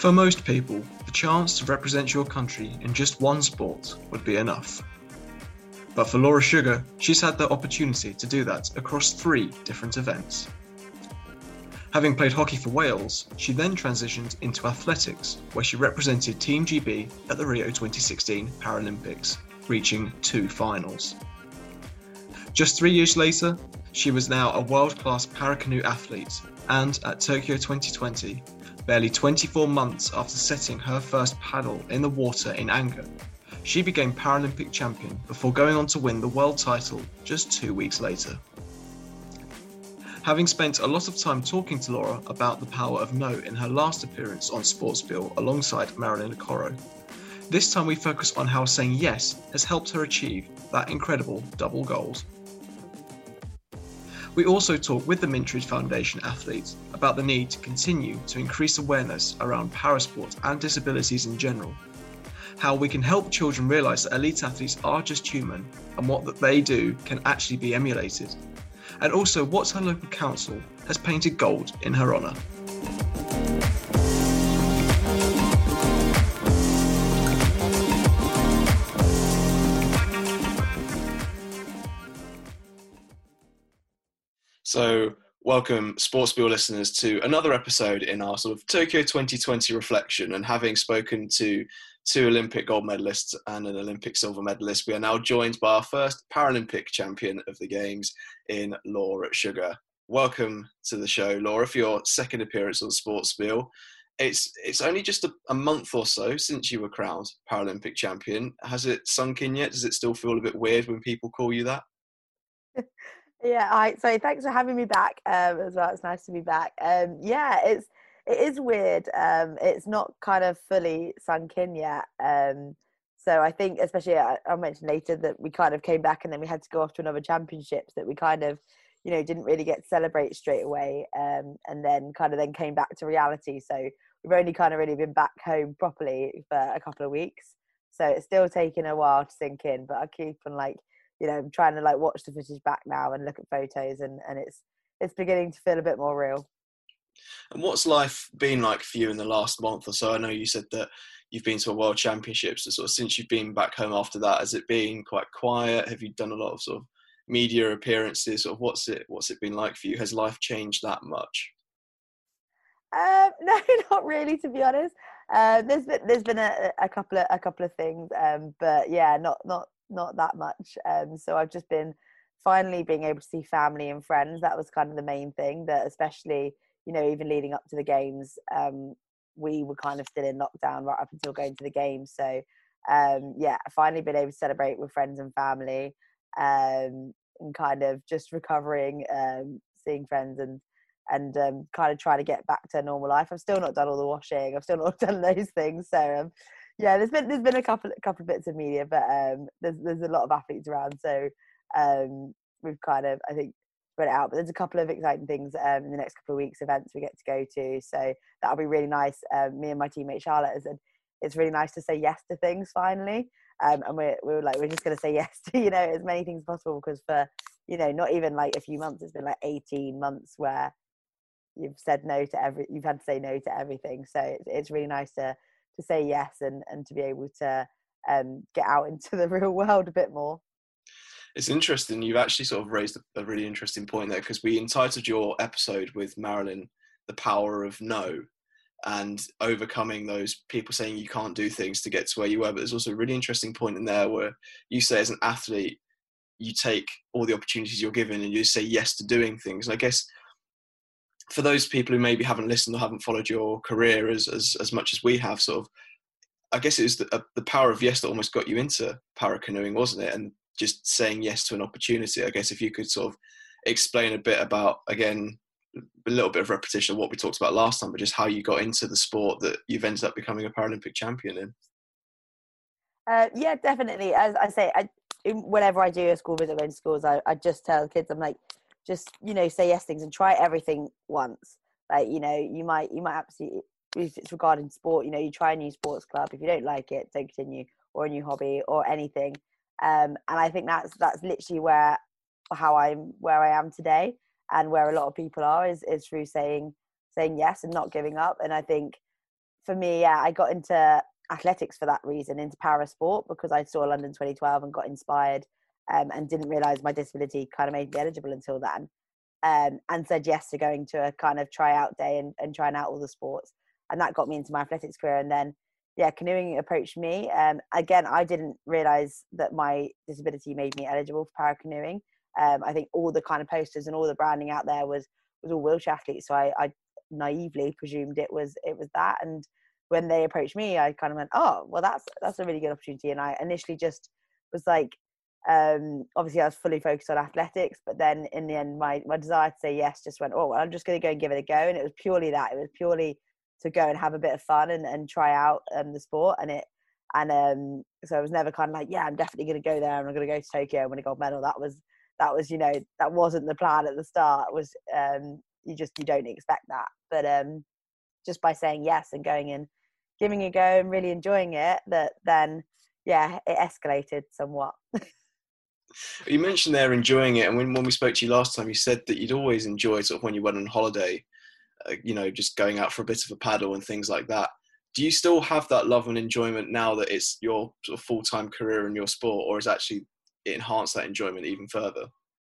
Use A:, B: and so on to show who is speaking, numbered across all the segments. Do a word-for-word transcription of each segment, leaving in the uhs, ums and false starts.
A: For most people, the chance to represent your country in just one sport would be enough. But for Laura Sugar, she's had the opportunity to do that across three different events. Having played hockey for Wales, she then transitioned into athletics, where she represented Team G B at the Rio twenty sixteen Paralympics, reaching two finals. Just three years later, she was now a world-class paracanoe athlete, and at Tokyo twenty twenty, barely twenty-four months after setting her first paddle in the water in anger, she became Paralympic champion before going on to win the world title just two weeks later. Having spent a lot of time talking to Laura about the power of no in her last appearance on Sportsbill alongside Marilyn Okoro, this time we focus on how saying yes has helped her achieve that incredible double gold. We also talk with the Mintridge Foundation athletes about the need to continue to increase awareness around parasport and disabilities in general, how we can help children realise that elite athletes are just human and what that they do can actually be emulated, and also what her local council has painted gold in her honour. So, welcome Sportsbill listeners to another episode in our sort of Tokyo twenty twenty reflection. And having spoken to two Olympic gold medalists and an Olympic silver medalist, we are now joined by our first Paralympic champion of the Games in Laura Sugar. Welcome to the show, Laura, for your second appearance on Sportsbill. It's it's only just a, a month or so since you were crowned Paralympic champion. Has it sunk in yet? Does it still feel a bit weird when people call you that?
B: Yeah, I so thanks for having me back um, as well. It's nice to be back. Um, yeah, it's it is weird. Um, it's not kind of fully sunk in yet. Um, so I think, especially I, I'll mention later that we kind of came back and then we had to go off to another championships that we kind of, you know, didn't really get to celebrate straight away. Um, and then kind of then came back to reality. So we've only kind of really been back home properly for a couple of weeks. So it's still taking a while to sink in, but I keep on like. You know, I'm trying to like watch the footage back now and look at photos, and, and it's it's beginning to feel a bit more real.
A: And what's life been like for you in the last month or so? I know you said that you've been to a World Championships, so sort of since you've been back home after that, has it been quite quiet? Have you done a lot of sort of media appearances? Sort of what's it what's it been like for you? Has life changed that much?
B: Um, no, not really, to be honest. Uh, there's been there's been a, a couple of a couple of things, um, but yeah, not not. not that much. Um, so I've just been finally being able to see family and friends. That was kind of the main thing, that especially, you know, even leading up to the games, um, we were kind of still in lockdown right up until going to the games. So um, yeah, finally been able to celebrate with friends and family, um, and kind of just recovering, um, seeing friends and and um, kind of trying to get back to a normal life. I've still not done all the washing. I've still not done those things. So um, yeah, there's been there's been a couple a couple of bits of media, but um, there's there's a lot of athletes around, so um, we've kind of I think spread it out. But there's a couple of exciting things um, in the next couple of weeks, events we get to go to, so that'll be really nice. Um, me and my teammate Charlotte has said it's really nice to say yes to things finally, um, and we're we're like we're just going to say yes to, you know, as many things as possible, because for, you know, not even like a few months, it's been like eighteen months where you've said no to every you've had to say no to everything. So it's it's really nice to. to say yes and, and to be able to um, get out into the real world a bit more.
A: It's interesting. You've actually sort of raised a really interesting point there, because we entitled your episode with Marilyn, The Power of No, and overcoming those people saying you can't do things to get to where you were. But there's also a really interesting point in there where you say as an athlete, you take all the opportunities you're given and you say yes to doing things. And I guess for those people who maybe haven't listened or haven't followed your career as as, as much as we have, sort of, I guess it was the, uh, the power of yes that almost got you into paracanoeing, wasn't it? And just saying yes to an opportunity. I guess if you could sort of explain a bit about, again, a little bit of repetition of what we talked about last time, but just how you got into the sport that you've ended up becoming a Paralympic champion in.
B: Uh, yeah, definitely. As I say, I, whenever I do a school visit going to schools, I, I just tell kids, I'm like, just, you know, say yes things and try everything once. Like, you know, you might you might absolutely, if it's regarding sport, you know, you try a new sports club. If you don't like it, don't continue, or a new hobby or anything. Um, and I think that's that's literally where how I'm where I am today, and where a lot of people are is is through saying saying yes and not giving up. And I think for me, yeah, I got into athletics for that reason, into para sport, because I saw London twenty twelve and got inspired, um, and didn't realise my disability kind of made me eligible until then, um, and said yes to going to a kind of tryout day and, and trying out all the sports. And that got me into my athletics career. And then, yeah, canoeing approached me. Um, again, I didn't realise that my disability made me eligible for para canoeing. Um, I think all the kind of posters and all the branding out there was was all wheelchair athletes. So I, I naively presumed it was it was that. And when they approached me, I kind of went, oh, well, that's that's a really good opportunity. And I initially just was like, um, obviously I was fully focused on athletics, but then in the end, my my desire to say yes just went, oh, well, I'm just going to go and give it a go. And it was purely that. It was purely to go and have a bit of fun and, and try out um, the sport. And it and um, so I was never kind of like, yeah, I'm definitely going to go there and I'm going to go to Tokyo and win a gold medal. That was that was you know that wasn't the plan at the start. It was um, you just you don't expect that, but um, just by saying yes and going in, giving it a go and really enjoying it, that then yeah, it escalated somewhat.
A: You mentioned there enjoying it, and when, when we spoke to you last time, you said that you'd always enjoyed sort of when you went on holiday, uh, you know, just going out for a bit of a paddle and things like that. Do you still have that love and enjoyment now that it's your sort of full-time career in your sport, or has actually it enhanced that enjoyment even further?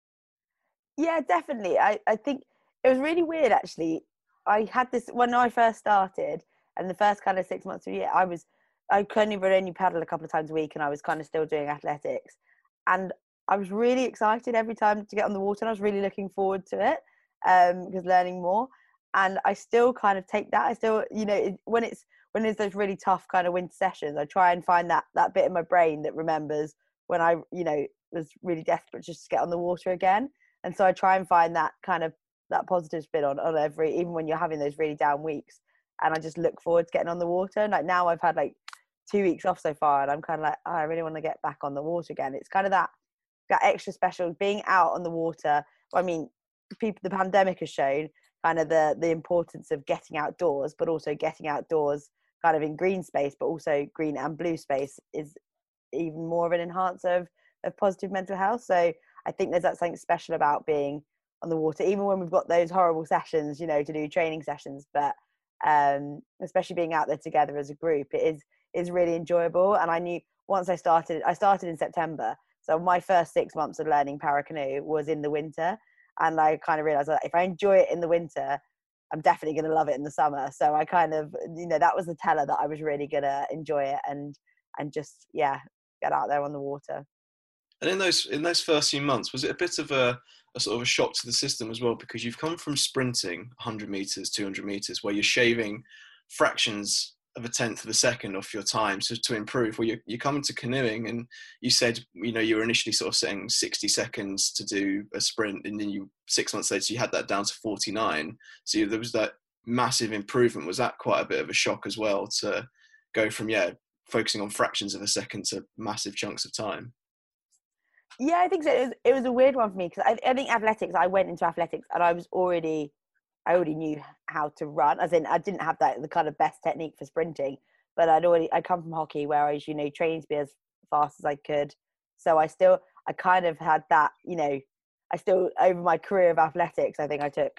B: Yeah, definitely. I, I think it was really weird actually. I had this when I first started, and the first kind of six months of a year, I was I could only would only paddle a couple of times a week, and I was kind of still doing athletics, and I was really excited every time to get on the water, and I was really looking forward to it, um, because learning more. And I still kind of take that. I still, you know, it, when it's when there's those really tough kind of winter sessions, I try and find that that bit in my brain that remembers when I, you know, was really desperate just to get on the water again. And so I try and find that kind of that positive spin on, on every, even when you're having those really down weeks. And I just look forward to getting on the water. And like now I've had like two weeks off so far, and I'm kind of like, oh, I really want to get back on the water again. It's kind of that that extra special being out on the water. I mean, people, the pandemic has shown kind of the the importance of getting outdoors, but also getting outdoors kind of in green space, but also green and blue space is even more of an enhancer of, of positive mental health. So I think there's that something special about being on the water, even when we've got those horrible sessions, you know, to do training sessions, but um, especially being out there together as a group, it is is really enjoyable. And I knew once I started, I started in September. So my first six months of learning para canoe was in the winter. And I kind of realized that if I enjoy it in the winter, I'm definitely going to love it in the summer. So I kind of, you know, that was the teller that I was really going to enjoy it and, and just, yeah, get out there on the water.
A: And in those in those first few months, was it a bit of a, a sort of a shock to the system as well? Because you've come from sprinting one hundred meters, two hundred meters, where you're shaving fractions of a tenth of a second off your time so to improve. Well, you you come into canoeing, and you said, you know, you were initially sort of saying sixty seconds to do a sprint, and then you six months later you had that down to forty-nine. So you, there was that massive improvement. Was that quite a bit of a shock as well, to go from yeah focusing on fractions of a second to massive chunks of time?
B: Yeah, I think so. It was, it was a weird one for me because I, I think athletics, I went into athletics and I was already, I already knew how to run. As in, I didn't have that the kind of best technique for sprinting, but I'd already, I come from hockey where I was, you know, training to be as fast as I could. So I still, I kind of had that, you know, I still, over my career of athletics, I think I took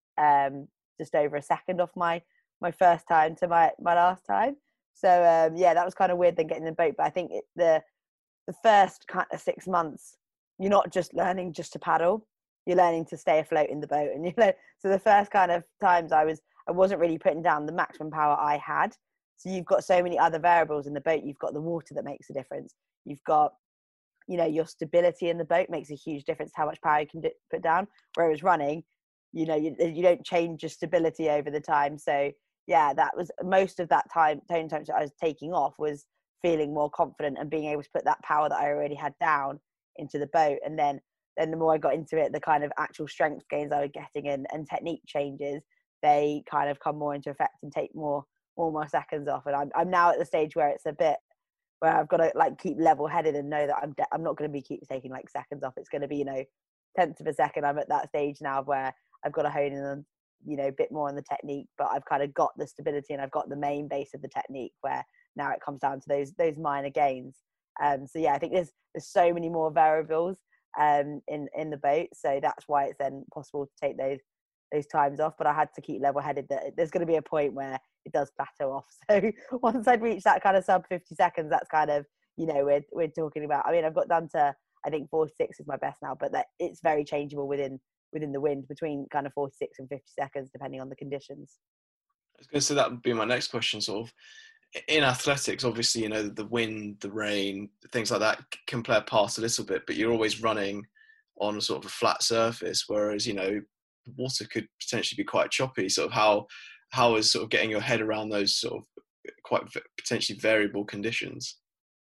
B: um, just over a second off my, my first time to my, my last time. So um, yeah, that was kind of weird then getting in the boat. But I think it, the, the first kind of six months, you're not just learning just to paddle, you're learning to stay afloat in the boat. And you know, so the first kind of times I was, I wasn't really putting down the maximum power I had. So you've got so many other variables in the boat. You've got the water that makes a difference. You've got, you know, your stability in the boat makes a huge difference to how much power you can d- put down. Whereas running, you know, you, you don't change your stability over the time. So yeah, that was most of that time, tone time that I was taking off was feeling more confident and being able to put that power that I already had down into the boat. And then then the more I got into it, the kind of actual strength gains I was getting and, and technique changes, they kind of come more into effect and take more more more seconds off. And I'm I'm now at the stage where it's a bit where I've got to like keep level headed and know that I'm de- I'm not going to be keep taking like seconds off. It's going to be, you know, tenths of a second. I'm at that stage now where I've got to hone in on, you know, a bit more on the technique, but I've kind of got the stability and I've got the main base of the technique where now it comes down to those those minor gains. Um, so yeah, I think there's there's so many more variables um, in in the boat, so that's why it's then possible to take those those times off, but I had to keep level headed that there's going to be a point where it does plateau off. So once I'd reached that kind of sub fifty seconds, that's kind of, you know, we're, we're talking about, I mean, I've got down to, I think forty-six is my best now, but that it's very changeable within, within the wind between kind of forty-six and fifty seconds, depending on the conditions.
A: I was going to say that would be my next question, sort of. In athletics, obviously, you know, the wind, the rain, things like that can play a part a little bit, but you're always running on sort of a flat surface, whereas, you know, water could potentially be quite choppy. Sort of how, how is sort of getting your head around those sort of quite potentially variable conditions?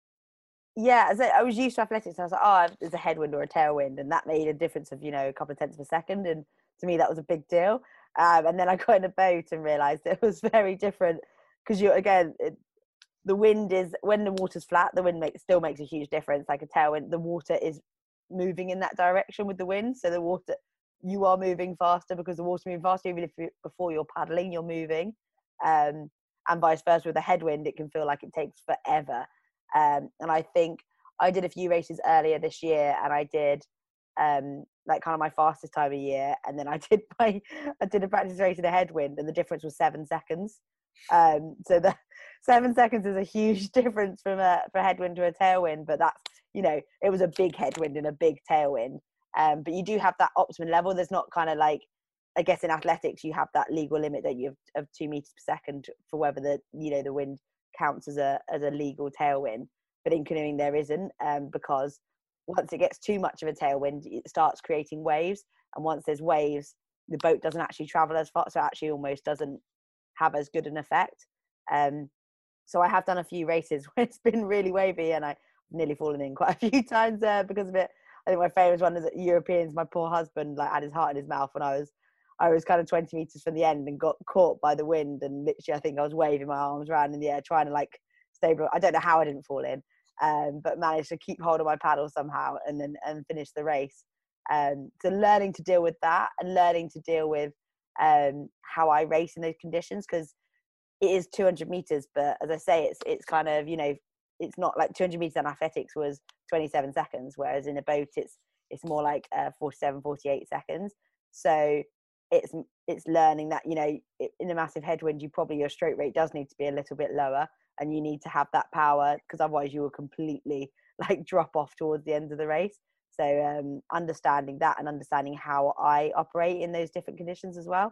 B: Yeah, as I, I was used to athletics, I was like, oh, there's a headwind or a tailwind, and that made a difference of, you know, a couple of tenths of a second, and to me that was a big deal. Um, and then I got in a boat and realised it was very different, because you again, it, the wind is, when the water's flat, the wind makes, still makes a huge difference. Like a tailwind, the water is moving in that direction with the wind, so the water, you are moving faster because the water's moving faster. Even if you, before you're paddling, you're moving, um, and vice versa with a headwind, it can feel like it takes forever. Um, and I think I did a few races earlier this year, and I did um, like kind of my fastest time of year, and then I did my I did a practice race in a headwind, and the difference was seven seconds. Um, so the seven seconds is a huge difference from a for a headwind to a tailwind, but that's, you know, it was a big headwind and a big tailwind. Um, but you do have that optimum level. There's not kind of like, I guess in athletics you have that legal limit that you have of two meters per second for whether the, you know, the wind counts as a as a legal tailwind. But in canoeing there isn't, um, because once it gets too much of a tailwind, it starts creating waves, and once there's waves, the boat doesn't actually travel as far, so it actually almost doesn't have as good an effect. Um, so I have done a few races where it's been really wavy, and I've nearly fallen in quite a few times uh, because of it. I think my favourite one is at Europeans. My poor husband like had his heart in his mouth when I was I was kind of twenty meters from the end and got caught by the wind, and literally I think I was waving my arms around in the air trying to like stabilize. I don't know how I didn't fall in, um, but managed to keep hold of my paddle somehow and then and finish the race. Um, so learning to deal with that and learning to deal with um, how I race in those conditions, because it is two hundred meters, but as I say, it's it's kind of, you know, it's not like two hundred meters in athletics was twenty-seven seconds, whereas in a boat it's it's more like uh, forty-seven, forty-eight seconds. So it's it's learning that, you know, in a massive headwind, you probably, your stroke rate does need to be a little bit lower, and you need to have that power, because otherwise you will completely like drop off towards the end of the race. So um, understanding that and understanding how I operate in those different conditions as well.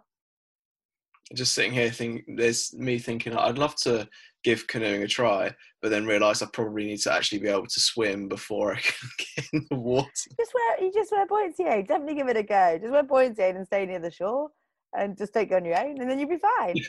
A: Just sitting here think there's me thinking I'd love to give canoeing a try, but then realise I probably need to actually be able to swim before I can get in the water.
B: Just wear you just wear buoyancy aid. Definitely give it a go. Just wear buoyancy aid and stay near the shore, and just take it on your own, and then you'll be fine.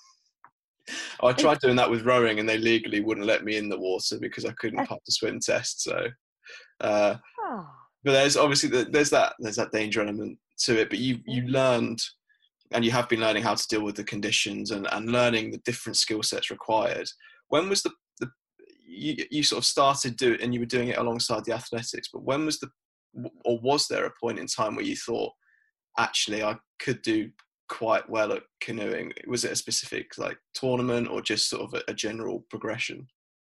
A: I tried doing that with rowing, and they legally wouldn't let me in the water because I couldn't pass the swim test. So, uh,
B: Oh.
A: but there's obviously the, there's that there's that danger element to it. But you you learned, and you have been learning how to deal with the conditions and, and learning the different skill sets required. When was the, the you, you sort of started do and you were doing it alongside the athletics, but when was the, or was there a point in time where you thought, actually, I could do quite well at canoeing? Was it a specific like tournament or just sort of a, a general progression?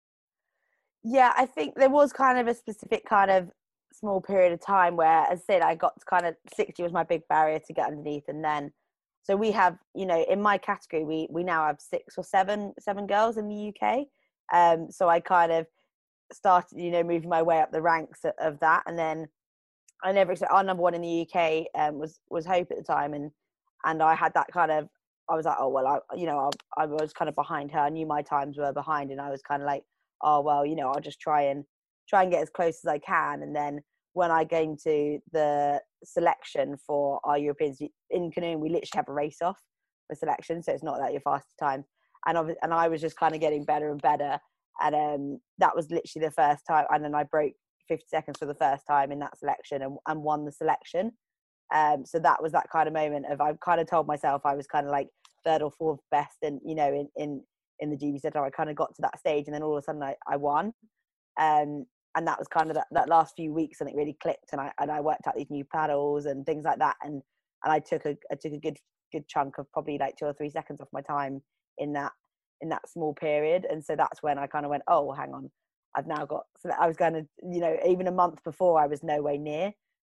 B: Yeah, I think there was kind of a specific kind of small period of time where, as I said, I got to kind of sixty was my big barrier to get underneath, and then so we have, you know, in my category, we we now have six or seven seven girls in the U K. Um, so I kind of started, you know, moving my way up the ranks of that, and then I never. So our number one in the U K um, was was Hope at the time, and and I had that kind of. I was like, oh well, I you know, I, I was kind of behind her. I knew my times were behind, and I was kind of like, oh well, you know, I'll just try and try and get as close as I can, and then when I came to the selection for our Europeans in canoeing, we literally have a race off for selection, so it's not like your fastest time. And I was, and I was just kind of getting better and better, and um, that was literally the first time. And then I broke fifty seconds for the first time in that selection, and, and won the selection. Um, so that was that kind of moment of, I kind of told myself I was kind of like third or fourth best, and you know, in in in the G B Z, I kind of got to that stage, and then all of a sudden I, I won. Um, and that was kind of that, that last few weeks, and it really clicked, and I and I worked out these new paddles and things like that, and and I took a I took a good good chunk of probably like two or three seconds off my time in that in that small period. And so that's when I kind of went, oh, hang on, I've now got, so I was going to, you know, even a month before I was nowhere near,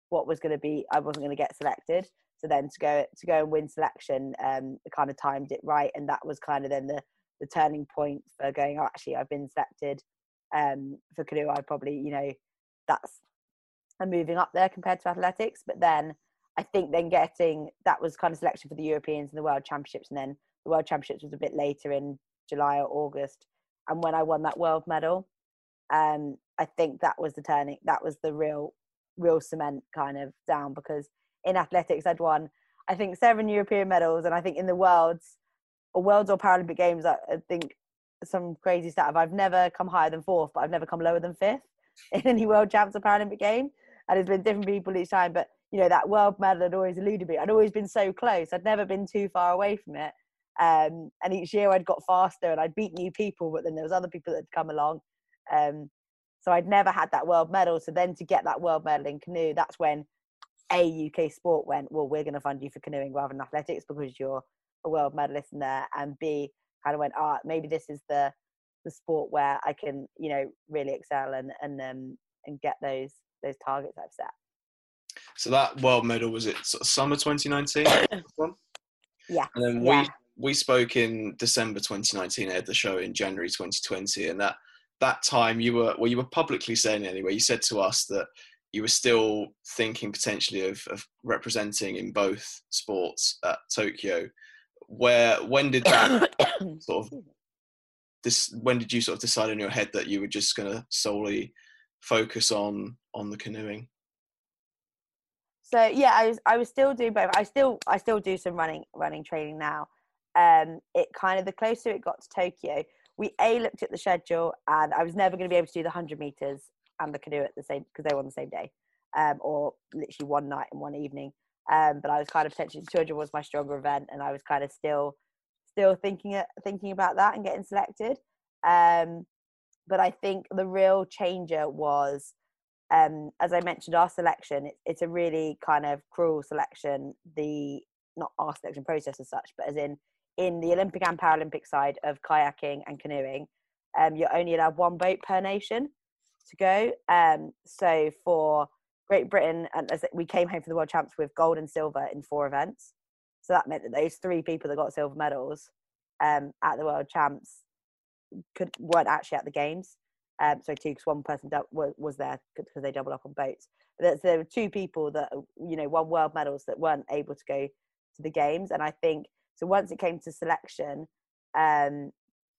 B: what was going to be, I wasn't going to get selected. So then to go to go and win selection, um, kind of timed it right, and that was kind of then the the turning point for going, oh, actually, I've been selected um, for canoe. I probably, you know, that's I'm moving up there compared to athletics. But then I think then getting that was kind of selection for the Europeans and the World Championships, and then the World Championships was a bit later in July or August. And when I won that world medal, um, I think that was the turning, that was the real, real cement kind of down, because in athletics I'd won, I think, seven European medals, and I think in the worlds or worlds or Paralympic games, I, I think some crazy stat of I've never come higher than fourth, but I've never come lower than fifth in any world champs or Paralympic game. And it's been different people each time, but you know, that world medal had always eluded me. I'd always been so close. I'd never been too far away from it. Um, and each year I'd got faster and I'd beat new people, but then there was other people that had come along. Um, so I'd never had that world medal. So then to get that world medal in canoe, that's when A, U K Sport went, well, we're going to fund you for canoeing rather than athletics because you're a world medalist in there. And B, kind of went, ah, oh, maybe this is the the sport where I can, you know, really excel and and um and get those those targets I've set.
A: So that world medal, was it sort of summer twenty nineteen?
B: Yeah.
A: And then
B: yeah.
A: we we spoke in December twenty nineteen. I had the show in January twenty twenty, and that that time you were well, you were publicly saying anyway. You said to us that you were still thinking potentially of, of representing in both sports at Tokyo. Where when did that sort of this? When did you sort of decide in your head that you were just going to solely focus on on the canoeing?
B: So yeah, I was I was still doing both. I still I still do some running running training now. Um, it kind of the closer it got to Tokyo, we a looked at the schedule, and I was never going to be able to do the hundred meters and the canoe at the same because they were on the same day, um, or literally one night and one evening. Um, but I was kind of potentially two hundred was my stronger event, and I was kind of still still thinking thinking about that and getting selected. Um, but I think the real changer was, um, as I mentioned, our selection. It, it's a really kind of cruel selection. The not our selection process as such, but as in in the Olympic and Paralympic side of kayaking and canoeing, um, you're only allowed one boat per nation to go. Um, so for Great Britain, and as we came home from the World Champs with gold and silver in four events. So that meant that those three people that got silver medals um, at the World Champs could weren't actually at the games. Um, so two, because one person do- was, was there because they doubled up on boats. But there were two people that, you know, won world medals that weren't able to go to the games. And I think, so once it came to selection, um,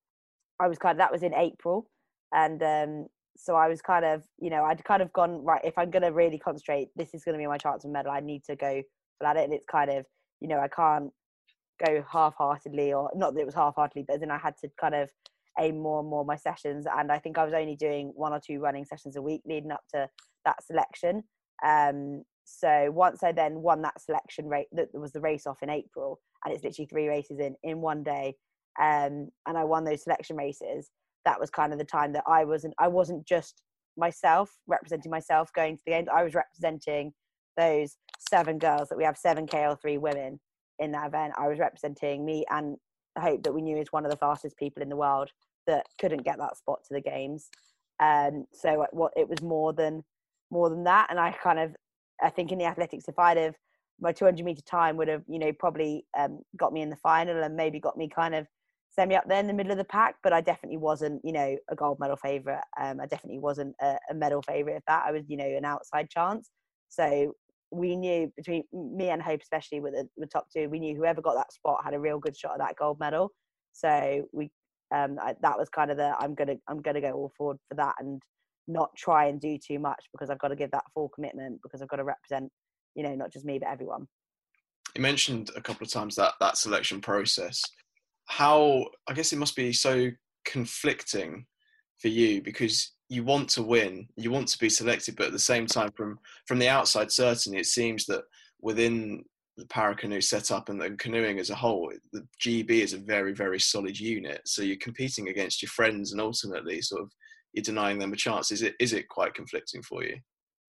B: I was kind of, that was in April. And um, so I was kind of, you know, I'd kind of gone, right, if I'm going to really concentrate, this is going to be my chance of medal. I need to go for that. And it's kind of, you know, I can't go half-heartedly, or not that it was half-heartedly, but then I had to kind of aim more and more my sessions. And I think I was only doing one or two running sessions a week leading up to that selection. Um, so once I then won that selection rate, that was the race off in April, and it's literally three races in, in one day. Um, and I won those selection races. That was kind of the time that I wasn't, I wasn't just myself representing myself going to the games. I was representing those seven girls that we have, seven K L three women in that event. I was representing me and Hope, that we knew is one of the fastest people in the world, that couldn't get that spot to the games. Um, so what it was more than more than that. And I kind of, I think in the athletics, if I'd have, my two hundred meter time would have, you know, probably um, got me in the final and maybe got me kind of semi up there in the middle of the pack. But I definitely wasn't, you know, a gold medal favourite. Um, I definitely wasn't a, a medal favourite. If that, I was, you know, an outside chance. So we knew, between me and Hope, especially with the, the top two, we knew whoever got that spot had a real good shot at that gold medal. So we, um, I, that was kind of the, I'm gonna, I'm gonna go all forward for that and not try and do too much, because I've got to give that full commitment, because I've got to represent, you know, not just me, but everyone.
A: You mentioned a couple of times that that selection process. How, I guess it must be so conflicting for you, because you want to win, you want to be selected, but at the same time, from from the outside, certainly it seems that within the para canoe setup and, and canoeing as a whole, the G B is a very, very solid unit. So you're competing against your friends, and ultimately, sort of, you're denying them a chance. Is it is it quite conflicting for you?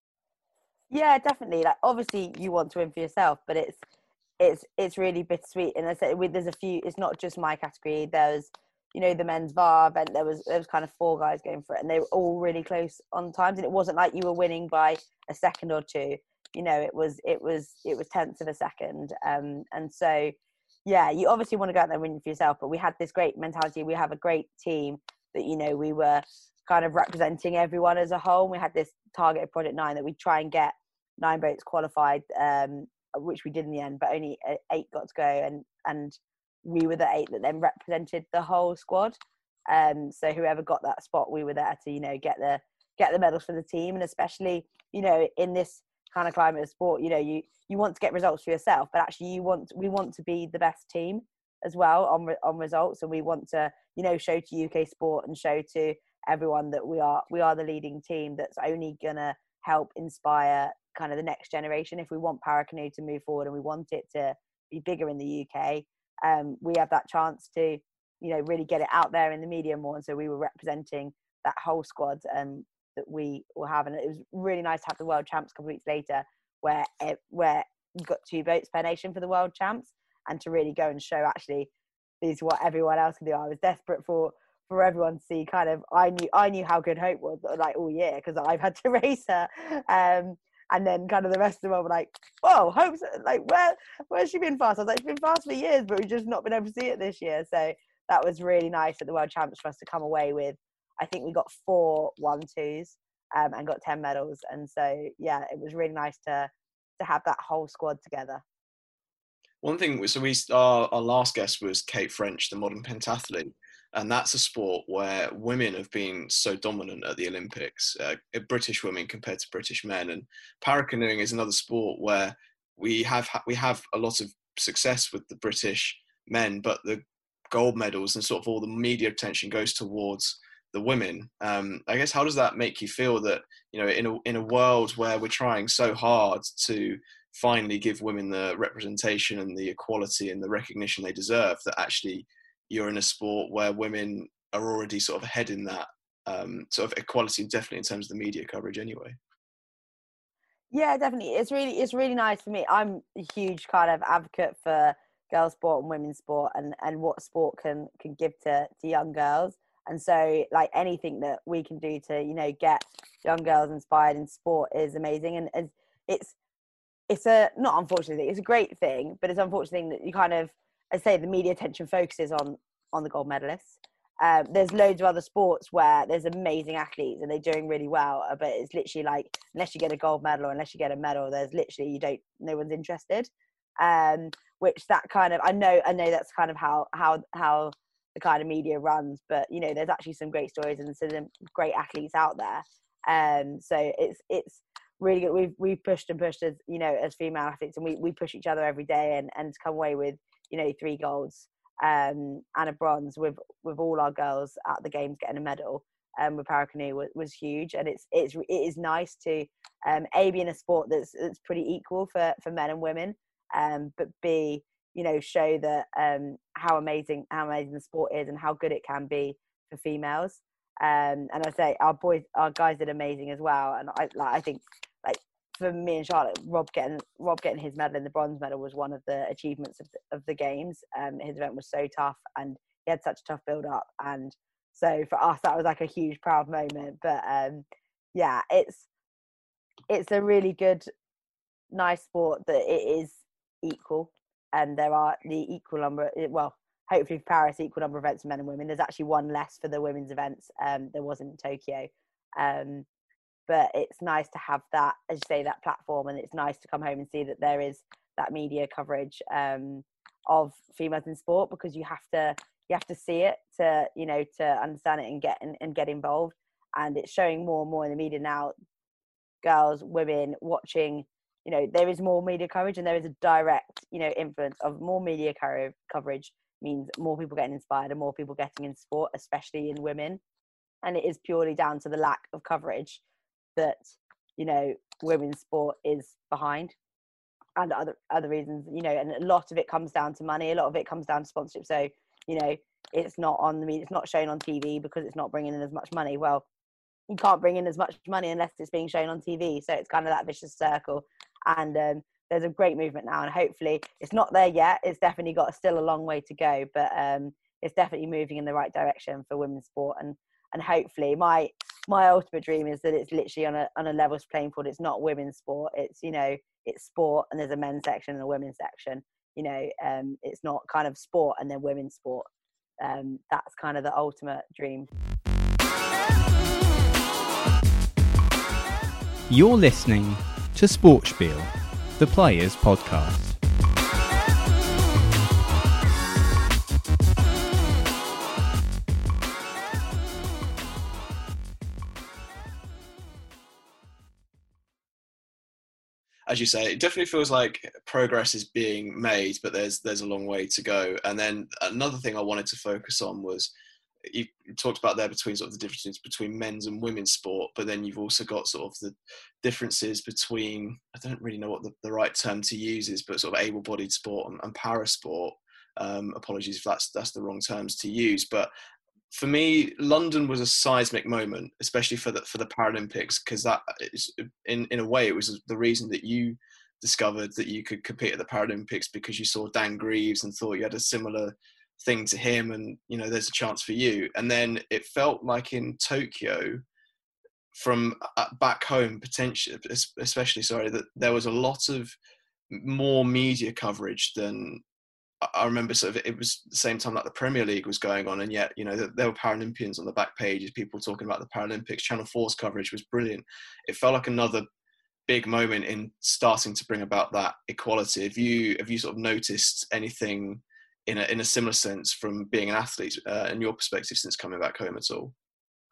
B: Yeah, definitely. Like, obviously, you want to win for yourself, but it's it's it's really bittersweet. And I said, with there's a few. It's not just my category. There's, you know, the men's V A R event. There was there was kind of four guys going for it, and they were all really close on times. And it wasn't like you were winning by a second or two. you know, it was it was it was tenths of a second. Um, and so, yeah, you obviously want to go out there and win for yourself. But we had this great mentality. We have a great team that, you know, we were kind of representing everyone as a whole. We had this targeted Project Nine that we try and get nine boats qualified, um, which we did in the end, but only eight got to go, and and we were the eight that then represented the whole squad. Um, so whoever got that spot, we were there to, you know, get the get the medals for the team. And especially, you know, in this kind of climate of sport, you know, you you want to get results for yourself, but actually you want we want to be the best team as well on on results, and we want to, you know, show to U K sport and show to everyone that we are we are the leading team that's only gonna help inspire kind of the next generation. If we want Paracanoe to move forward and we want it to be bigger in the U K, um, we have that chance to, you know, really get it out there in the media more. And so we were representing that whole squad um, that we will have. And it was really nice to have the World Champs a couple of weeks later, where it, where you got two votes per nation for the World Champs, and to really go and show actually this is what everyone else can do. I was desperate for for everyone to see kind of, I knew I knew how good Hope was like all year because I've had to race her. Um, and then kind of the rest of them were like, whoa, Hope's like, where where's she been fast? I was like, she's been fast for years, but we've just not been able to see it this year. So that was really nice at the World Champs for us to come away with. I think we got four one twos um, and got ten medals. And so, yeah, it was really nice to to have that whole squad together.
A: One thing, so we our, our last guest was Kate French, the modern pentathlete, and that's a sport where women have been so dominant at the Olympics, uh, British women compared to British men. And paracanoeing is another sport where we have we have a lot of success with the British men, but the gold medals and sort of all the media attention goes towards the women. Um, I guess, how does that make you feel that, you know, in a in a world where we're trying so hard to finally give women the representation and the equality and the recognition they deserve, that actually you're in a sport where women are already sort of ahead in that um, sort of equality, definitely in terms of the media coverage anyway?
B: Yeah, definitely. It's really, it's really nice for me. I'm a huge kind of advocate for girls' sport and women's sport, and, and what sport can, can give to, to young girls. And so, like, anything that we can do to, you know, get young girls inspired in sport is amazing. And it's, it's, it's a, not unfortunately, it's a great thing, but it's an unfortunate thing that you kind of, I say, the media attention focuses on, on the gold medalists. Um, there's loads of other sports where there's amazing athletes and they're doing really well, but it's literally like, unless you get a gold medal or unless you get a medal, there's literally, you don't, no one's interested. Um, which that kind of, I know, I know that's kind of how, how, how the kind of media runs, but you know, there's actually some great stories and some great athletes out there. Um, so it's, it's really good. We've, we've pushed and pushed as, you know, as female athletes, and we, we push each other every day, and, and to come away with, you know, three golds um, and a bronze with, with all our girls at the games getting a medal um, with paracanoe was, was huge. And it's, it's, it is nice to um, A, be in a sport that's, that's pretty equal for, for men and women, um, but B, you know, show that um, how amazing, how amazing the sport is and how good it can be for females. Um, and I say our boys, our guys did amazing as well. And I, like, I think, like, for me and Charlotte, Rob getting Rob getting his medal in the bronze medal was one of the achievements of the, of the games. Um, his event was so tough, and he had such a tough build up, and so for us that was like a huge proud moment. But um, yeah, it's it's a really good, nice sport that it is equal, and there are the equal number. Well, hopefully for Paris, equal number of events for men and women. There's actually one less for the women's events. Um, there wasn't in Tokyo. Um, But it's nice to have that, as you say, that platform, and it's nice to come home and see that there is that media coverage um, of females in sport, because you have to you have to see it to, you know, to understand it and get and, and get involved. And it's showing more and more in the media now. Girls, women watching, you know, there is more media coverage, and there is a direct, you know, influence of more media co- coverage means more people getting inspired and more people getting in sport, especially in women. And it is purely down to the lack of coverage that, you know, women's sport is behind, and other other reasons, you know, and a lot of it comes down to money, a lot of it comes down to sponsorship. So, you know, it's not on the media, it's not shown on T V because it's not bringing in as much money. Well, you can't bring in as much money unless it's being shown on T V. So it's kind of that vicious circle. And um, there's a great movement now, and hopefully it's not there yet. It's definitely got still a long way to go, but um, it's definitely moving in the right direction for women's sport. And and hopefully my my ultimate dream is that it's literally on a on a level playing field. It's not women's sport. It's, you know, it's sport and there's a men's section and a women's section. You know, um, it's not kind of sport and then women's sport. Um, that's kind of the ultimate dream.
C: You're listening to Sportspiel, the Players Podcast.
A: As you say, it definitely feels like progress is being made, but there's there's a long way to go. And then another thing I wanted to focus on was, you talked about there between sort of the differences between men's and women's sport, but then you've also got sort of the differences between, I don't really know what the, the right term to use is, but sort of able-bodied sport and, and para sport. Um, apologies if that's that's the wrong terms to use, but for me, London was a seismic moment, especially for the for the Paralympics, because that is, in in a way, it was the reason that you discovered that you could compete at the Paralympics, because you saw Dan Greaves and thought you had a similar thing to him, and you know there's a chance for you. And then it felt like in Tokyo, from back home, potentially, especially sorry, that there was a lot of more media coverage than. I remember sort of it was the same time that the Premier League was going on, and yet, you know, there were Paralympians on the back pages, people talking about the Paralympics. Channel four's coverage was brilliant. It felt like another big moment in starting to bring about that equality. Have you have you sort of noticed anything in a in a similar sense from being an athlete uh, in your perspective since coming back home at all?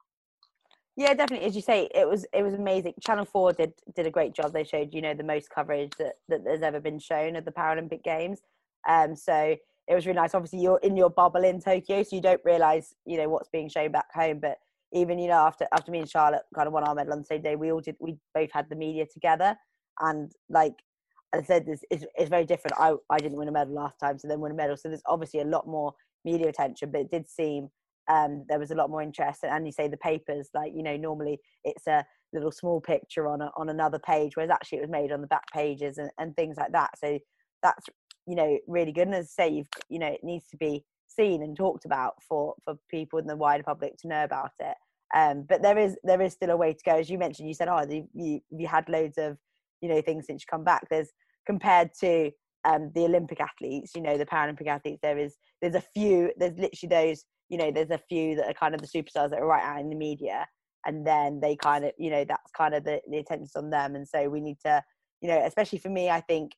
B: Yeah, definitely. As you say, it was it was amazing. Channel four did did a great job. They showed, you know, the most coverage that, that there's ever been shown of the Paralympic Games. Um, so it was really nice. Obviously, you're in your bubble in Tokyo, so you don't realise, you know, what's being shown back home. But even, you know, after after me and Charlotte kind of won our medal on the same day, we all did. We both had the media together, and like as I said, this is it's very different. I I didn't win a medal last time, so then win a medal. So there's obviously a lot more media attention, but it did seem um there was a lot more interest. And, and you say the papers, like, you know, normally it's a little small picture on a, on another page, whereas actually it was made on the back pages and, and things like that. So that's, you know, really good. And as I say, you've, you know, it needs to be seen and talked about for for people in the wider public to know about it. Um, but there is there is still a way to go. As you mentioned, you said, oh, you you, you had loads of, you know, things since you come back. There's, compared to um, the Olympic athletes, you know, the Paralympic athletes, there is there's a few. There's literally those, you know, there's a few that are kind of the superstars that are right out in the media, and then they kind of, you know, that's kind of the the attention's on them. And so we need to, you know, especially for me, I think.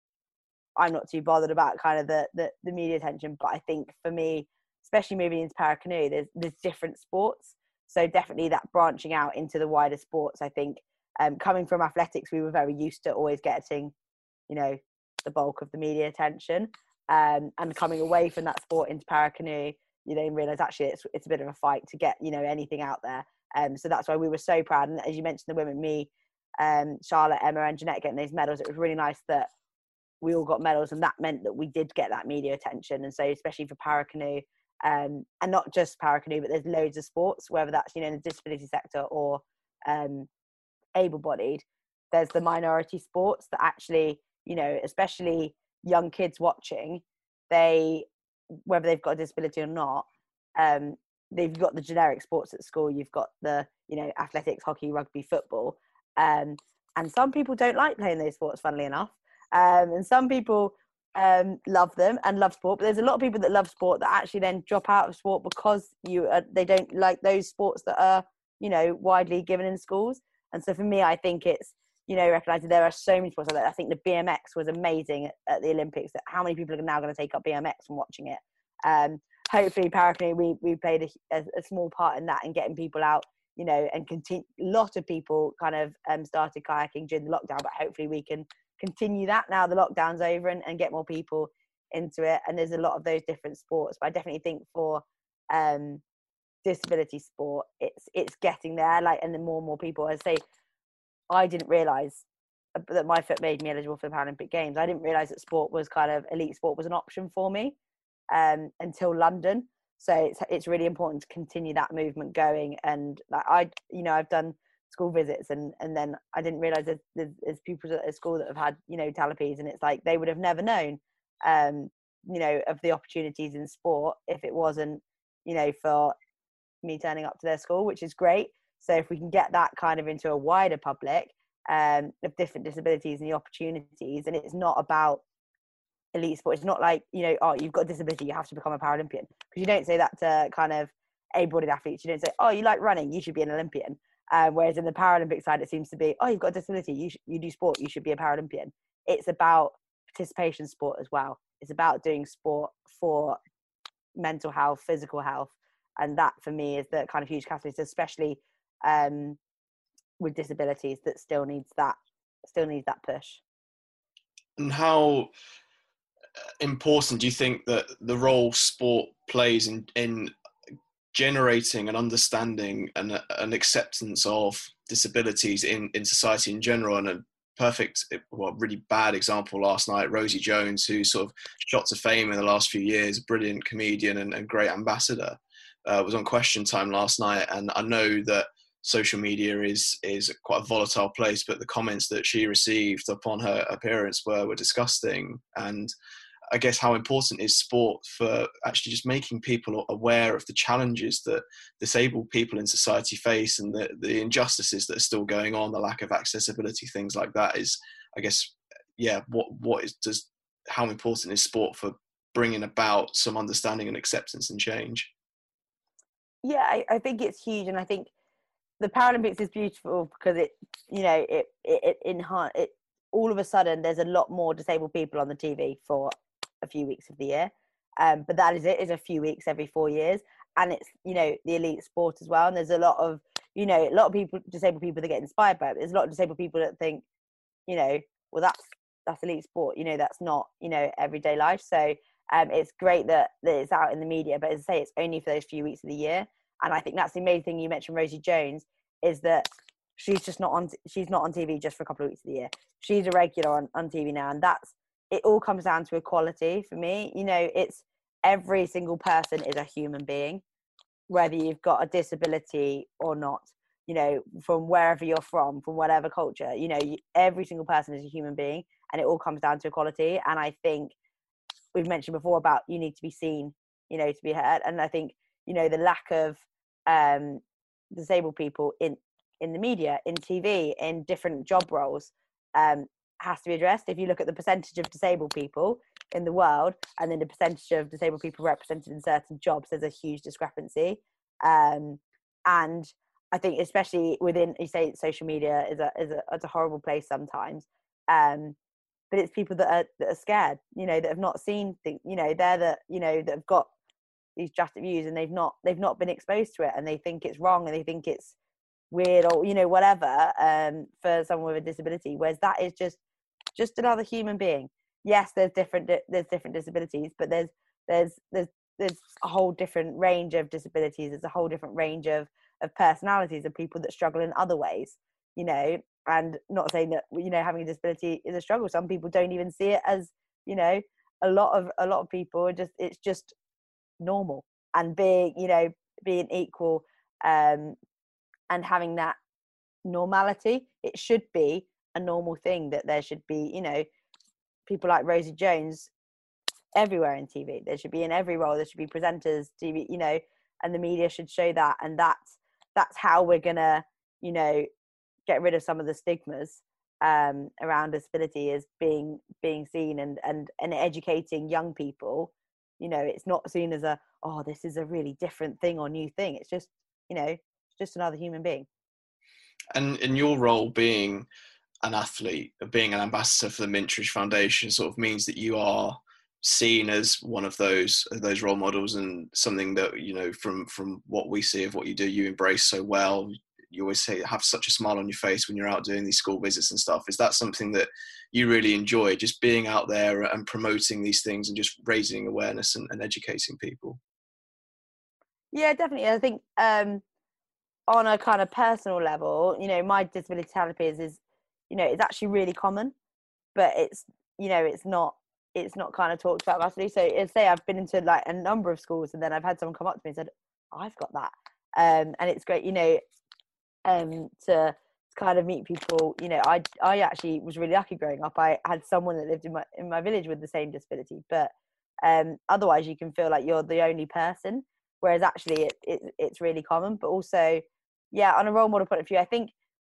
B: I'm not too bothered about kind of the, the, the media attention, but I think for me, especially moving into para canoe, there's there's different sports. So definitely that branching out into the wider sports, I think, um, coming from athletics, we were very used to always getting, you know, the bulk of the media attention. Um, and coming away from that sport into para canoe, you then realise actually it's it's a bit of a fight to get, you know, anything out there. Um, so that's why we were so proud. And as you mentioned, the women, me, um, Charlotte, Emma and Jeanette getting those medals, it was really nice that we all got medals, and that meant that we did get that media attention. And so especially for para canoe, um, and not just para canoe, but there's loads of sports, whether that's, you know, in the disability sector or um, able-bodied, there's the minority sports that actually, you know, especially young kids watching, they, whether they've got a disability or not, um, they've got the generic sports at school. You've got the, you know, athletics, hockey, rugby, football. Um, and some people don't like playing those sports, funnily enough. Um, and some people um, love them and love sport, but there's a lot of people that love sport that actually then drop out of sport because you uh, they don't like those sports that are, you know, widely given in schools. And so for me, I think it's, you know, recognising there are so many sports like that. I think the B M X was amazing at, at the Olympics. That how many people are now going to take up B M X from watching it? Um, hopefully, paracanoe, we we played a, a, a small part in that and getting people out, you know, and continue. A lot of people kind of um, started kayaking during the lockdown, but hopefully we can continue that now the lockdown's over and, and get more people into it. And there's a lot of those different sports, but I definitely think for um disability sport, it's it's getting there, like, and the more and more people, I say, I didn't realize that my foot made me eligible for the Paralympic Games. I didn't realize that sport was kind of elite sport was an option for me um until London. So it's it's really important to continue that movement going. And like I, you know, I've done school visits, and and then I didn't realize there's, there's, there's people at school that have had, you know, talipes, and it's like they would have never known um you know, of the opportunities in sport if it wasn't, you know, for me turning up to their school, which is great. So if we can get that kind of into a wider public um, of different disabilities and the opportunities, and it's not about elite sport. It's not like, you know, oh, you've got a disability, you have to become a Paralympian. Because you don't say that to kind of able-bodied athletes. You don't say, oh, you like running, you should be an Olympian. Uh, whereas in the Paralympic side, it seems to be, oh, you've got a disability, you, sh- you do sport, you should be a Paralympian. It's about participation sport as well. It's about doing sport for mental health, physical health. And that, for me, is the kind of huge catalyst, especially um, with disabilities, that still needs that, still needs that push.
A: And how important do you think that the role sport plays in, in generating an understanding and an acceptance of disabilities in, in society in general? And a perfect, well, really bad example last night, Rosie Jones, who sort of shot to fame in the last few years, brilliant comedian and, and great ambassador, uh, was on Question Time last night. And I know that social media is is quite a volatile place, but the comments that she received upon her appearance were, were disgusting. And I guess how important is sport for actually just making people aware of the challenges that disabled people in society face, and the, the injustices that are still going on, the lack of accessibility, things like that is, I guess, yeah, what what is, does, how important is sport for bringing about some understanding and acceptance and change?
B: Yeah, I, I think it's huge. And I think the Paralympics is beautiful because it, you know, it, it, it, enhance, it all of a sudden there's a lot more disabled people on the T V for a few weeks of the year, um, but that is it is a few weeks every four years, and it's, you know, the elite sport as well. And there's a lot of, you know, a lot of people, disabled people, that get inspired by it. There's a lot of disabled people that think, you know, well, that's that's elite sport, you know, that's not, you know, everyday life. So um, it's great that, that it's out in the media, but as I say, it's only for those few weeks of the year. And I think that's the amazing thing. You mentioned Rosie Jones, is that she's just not on, she's not on T V just for a couple of weeks of the year. She's a regular on, on T V now, and that's, it all comes down to equality for me. You know, it's every single person is a human being, whether you've got a disability or not, you know, from wherever you're from, from whatever culture, you know, you, every single person is a human being, and it all comes down to equality. And I think we've mentioned before about you need to be seen, you know, to be heard. And I think, you know, the lack of um, disabled people in, in the media, in T V, in different job roles, um, has to be addressed. If you look at the percentage of disabled people in the world and then the percentage of disabled people represented in certain jobs, there's a huge discrepancy. Um, and I think especially within, you say social media is a, is a, it's a horrible place sometimes. Um, but it's people that are, that are scared, you know, that have not seen things, you know, they're the, you know, that have got these drastic views, and they've not, they've not been exposed to it, and they think it's wrong, and they think it's weird, or, you know, whatever, um, for someone with a disability. Whereas that is just, just another human being. Yes, there's different, there's different disabilities, but there's, there's, there's, there's a whole different range of disabilities. There's a whole different range of, of personalities of people that struggle in other ways, you know, and not saying that, you know, having a disability is a struggle. Some people don't even see it as, you know, a lot of, a lot of people are just, it's just normal. And being, you know, being equal, um, and having that normality, it should be a normal thing that there should be, you know, people like Rosie Jones everywhere in T V. There should be in every role. There should be presenters, T V, you know, and the media should show that. And that's that's how we're gonna, you know, get rid of some of the stigmas um, around disability, is being being seen and and and educating young people. You know, it's not seen as a, oh, this is a really different thing or new thing. It's just, you know, it's just another human being.
A: And in your role being an athlete, being an ambassador for the Mintridge Foundation, sort of means that you are seen as one of those those role models, and something that, you know, from from what we see of what you do, you embrace so well. You always say have such a smile on your face when you're out doing these school visits and stuff. Is that something that you really enjoy, just being out there and promoting these things and just raising awareness and, and educating people?
B: Yeah, definitely. I think um, on a kind of personal level, you know, my disability therapies is, you know, it's actually really common, but it's, you know, it's not, it's not kind of talked about massively. So it's, say I've been into like a number of schools, and then I've had someone come up to me and said, oh, I've got that. Um, and it's great, you know, um, to kind of meet people. You know, I, I actually was really lucky growing up. I had someone that lived in my, in my village with the same disability, but um, otherwise you can feel like you're the only person, whereas actually it, it, it's really common. But also, yeah, on a role model point of view, I think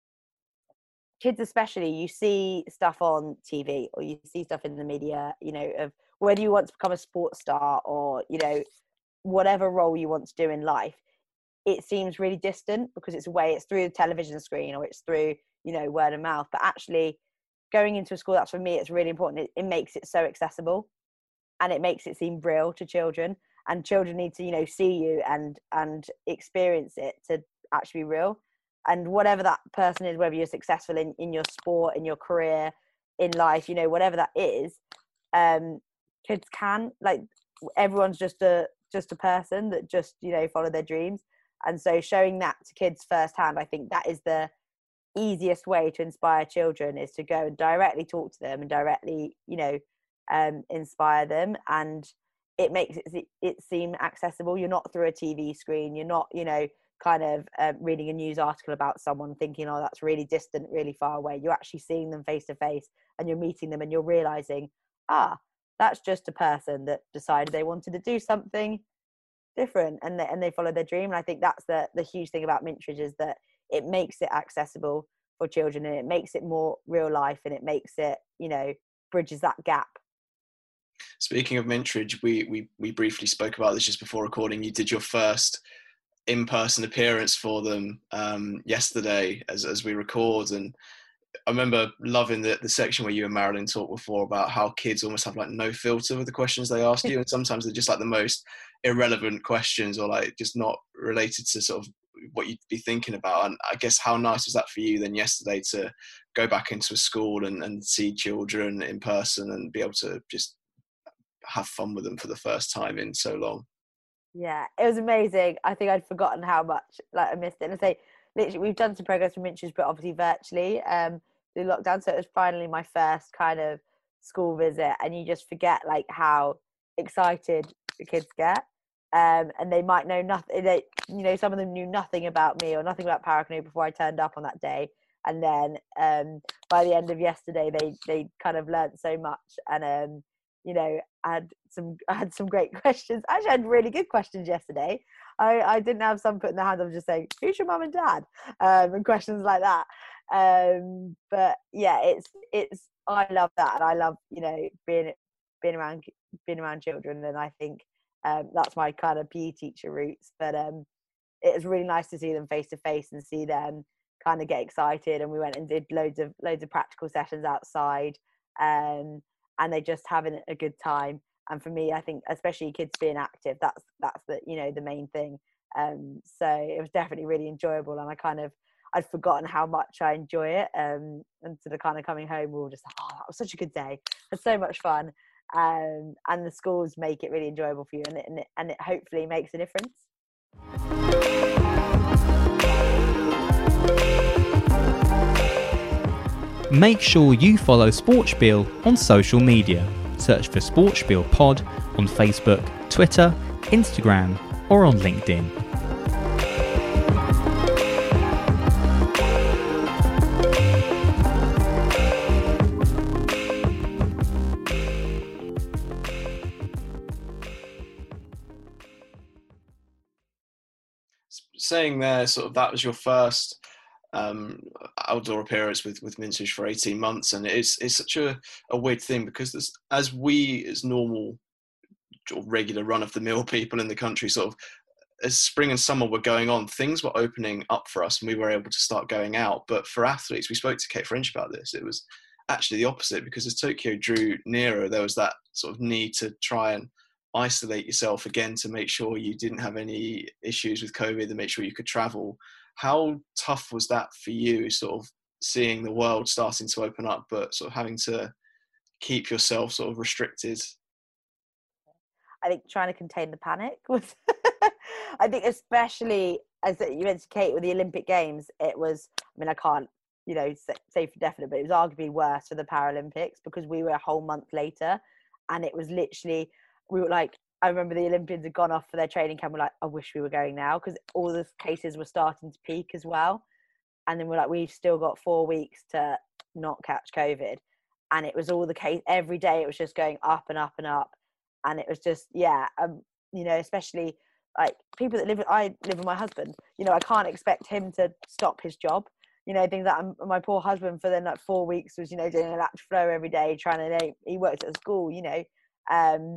B: kids especially, you see stuff on T V or you see stuff in the media, you know, of whether you want to become a sports star or, you know, whatever role you want to do in life, it seems really distant because it's a way, it's through the television screen or it's through, you know, word of mouth. But actually going into a school, that's for me, it's really important. It, it makes it so accessible and it makes it seem real to children, and children need to, you know, see you and, and experience it to actually be real. And whatever that person is, whether you're successful in, in your sport, in your career, in life, you know, whatever that is, um, kids can, like, everyone's just a, just a person that just, you know, follow their dreams. And so showing that to kids firsthand, I think that is the easiest way to inspire children, is to go and directly talk to them and directly, you know, um, inspire them. And it makes it, it seem accessible. You're not through a T V screen. You're not, you know, kind of um, reading a news article about someone thinking, oh, that's really distant, really far away. You're actually seeing them face to face and you're meeting them and you're realizing, ah, that's just a person that decided they wanted to do something different and they, and they follow their dream. And I think that's the the huge thing about Mintridge, is that it makes it accessible for children and it makes it more real life and it makes it, you know, bridges that gap.
A: Speaking of Mintridge, we, we, we briefly spoke about this just before recording. You did your first in-person appearance for them um, yesterday as, as we record, and I remember loving the, the section where you and Marilyn talked before about how kids almost have like no filter with the questions they ask you, and sometimes they're just like the most irrelevant questions or like just not related to sort of what you'd be thinking about. And I guess how nice was that for you then yesterday to go back into a school and, and see children in person and be able to just have fun with them for the first time in so long?
B: Yeah, it was amazing. I think I'd forgotten how much like I missed it. And I say, literally, we've done some progress with Mintridge, but obviously virtually um, through lockdown. So it was finally my first kind of school visit, and you just forget like how excited the kids get. Um, and they might know nothing. They, you know, some of them knew nothing about me or nothing about Paracanoe before I turned up on that day. And then um, by the end of yesterday, they they kind of learnt so much. And um, you know, I had some I had some great questions. Actually, I had really good questions yesterday. I, I didn't have some put in their hands. I was just saying, who's your mum and dad? Um, and questions like that. Um, but yeah, it's it's I love that, and I love, you know, being being around being around children. And I think um, that's my kind of P E teacher roots. But um, it was really nice to see them face to face and see them kind of get excited. And we went and did loads of loads of practical sessions outside. Um, and they just having a good time. And for me, I think especially kids being active, that's that's the, you know, the main thing. Um, so it was definitely really enjoyable, and I kind of I'd forgotten how much I enjoy it. Um, and sort of kind of coming home, we were just like, oh, that was such a good day. It was so much fun. Um, and the schools make it really enjoyable for you, and it, and it, and it hopefully makes a difference.
C: Make sure you follow Sportspiel on social media. Search for Sportspiel Pod on Facebook, Twitter, Instagram, or on LinkedIn.
A: Saying there, sort of, that was your first um, outdoor appearance with with Mintridge for eighteen months, and it's it's such a, a weird thing because there's, as we as normal or regular run of the mill people in the country, sort of as spring and summer were going on, things were opening up for us and we were able to start going out. But for athletes, we spoke to Kate French about this, it was actually the opposite, because as Tokyo drew nearer, there was that sort of need to try and isolate yourself again to make sure you didn't have any issues with COVID and make sure you could travel. How tough was that for you, sort of seeing the world starting to open up, but sort of having to keep yourself sort of restricted?
B: I think trying to contain the panic was, I think especially as you mentioned, Kate, with the Olympic Games, it was, I mean, I can't, you know, say for definite, but it was arguably worse for the Paralympics because we were a whole month later, and it was literally, we were like, I remember the Olympians had gone off for their training camp. We're like, I wish we were going now, because all the cases were starting to peak as well. And then we're like, we've still got four weeks to not catch COVID. And it was all the case every day. It was just going up and up and up. And it was just, yeah, um, you know, especially like people that live with, I live with my husband, you know, I can't expect him to stop his job, you know, things that I'm, my poor husband for then like four weeks was, you know, doing a latch flow every day, trying to, he worked at a school, you know, um,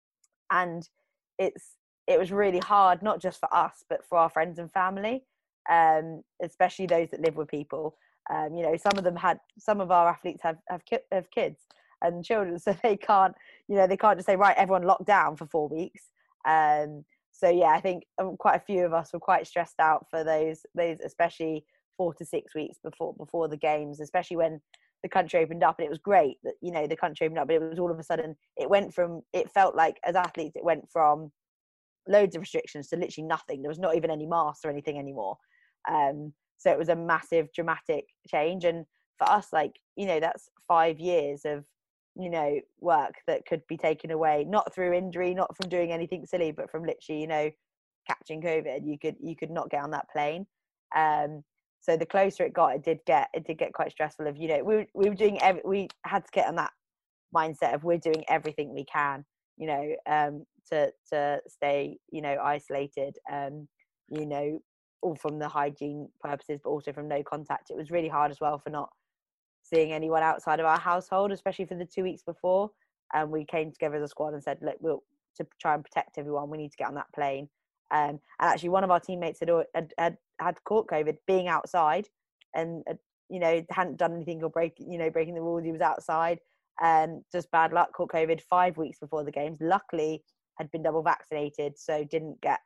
B: and it's, it was really hard, not just for us, but for our friends and family, um, especially those that live with people. Um, you know, some of them had, some of our athletes have, have, ki- have kids and children, so they can't, you know, they can't just say, right, everyone locked down for four weeks. Um, so yeah, I think um, quite a few of us were quite stressed out for those, those especially four to six weeks before before the games, especially when the country opened up. And it was great that, you know, the country opened up, but it was all of a sudden, it went from, it felt like as athletes, it went from loads of restrictions to literally nothing. There was not even any masks or anything anymore. Um, so it was a massive dramatic change. And for us, like, you know, that's five years of, you know, work that could be taken away, not through injury, not from doing anything silly, but from literally, you know, catching COVID. You could, you could not get on that plane. Um, so the closer it got, it did get, it did get quite stressful of, you know, we were, we were doing, every, we had to get on that mindset of we're doing everything we can, you know, um, to, to stay, you know, isolated, um, you know, all from the hygiene purposes, but also from no contact. It was really hard as well for not seeing anyone outside of our household, especially for the two weeks before. And um, we came together as a squad and said, look, we'll, to try and protect everyone, we need to get on that plane. Um, and actually one of our teammates had, had, had, had caught COVID being outside and, uh, you know, hadn't done anything or break, you know, breaking the rules. He was outside and just bad luck, caught COVID five weeks before the games. Luckily had been double vaccinated, so didn't get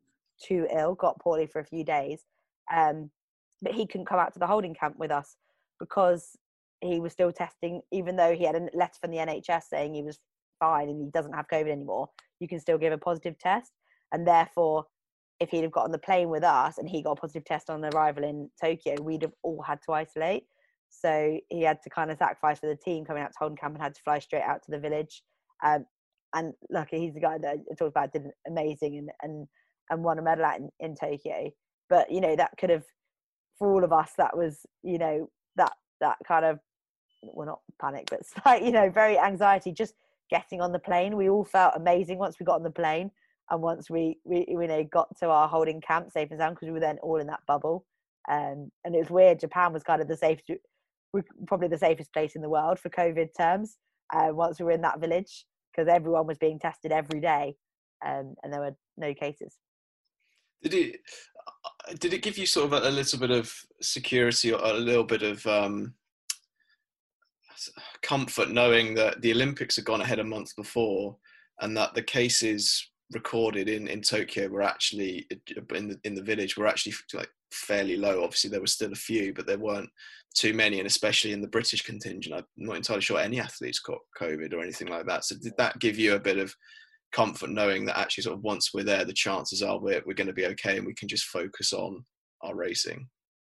B: too ill, got poorly for a few days. Um, but he couldn't come out to the holding camp with us because he was still testing, even though he had a letter from the N H S saying he was fine and he doesn't have COVID anymore. You can still give a positive test. And therefore, if he'd have got on the plane with us and he got a positive test on arrival in Tokyo, we'd have all had to isolate. So he had to kind of sacrifice for the team coming out to holding camp and had to fly straight out to the village. Um, and lucky he's the guy that I talked about, did amazing and, and, and won a medal out in, in Tokyo. But, you know, that could have, for all of us, that was, you know, that, that kind of, well, not panic, but it's like, you know, very anxiety, just getting on the plane. We all felt amazing once we got on the plane. And once we, we you know, got to our holding camp safe and sound, because we were then all in that bubble. Um, and it was weird. Japan was kind of the safest, probably the safest place in the world for COVID terms. Uh, once we were in that village, because everyone was being tested every day, um, and there were no cases.
A: Did it? Did it give you sort of a, a little bit of security or a little bit of um, comfort knowing that the Olympics had gone ahead a month before, and that the cases recorded in, in Tokyo were actually in the in the village were actually like fairly low? Obviously there were still a few, but there weren't too many, and especially in the British contingent, I'm not entirely sure any athletes got COVID or anything like that. So did that give you a bit of comfort knowing that actually sort of once we're there, the chances are we're, we're going to be okay and we can just focus on our racing?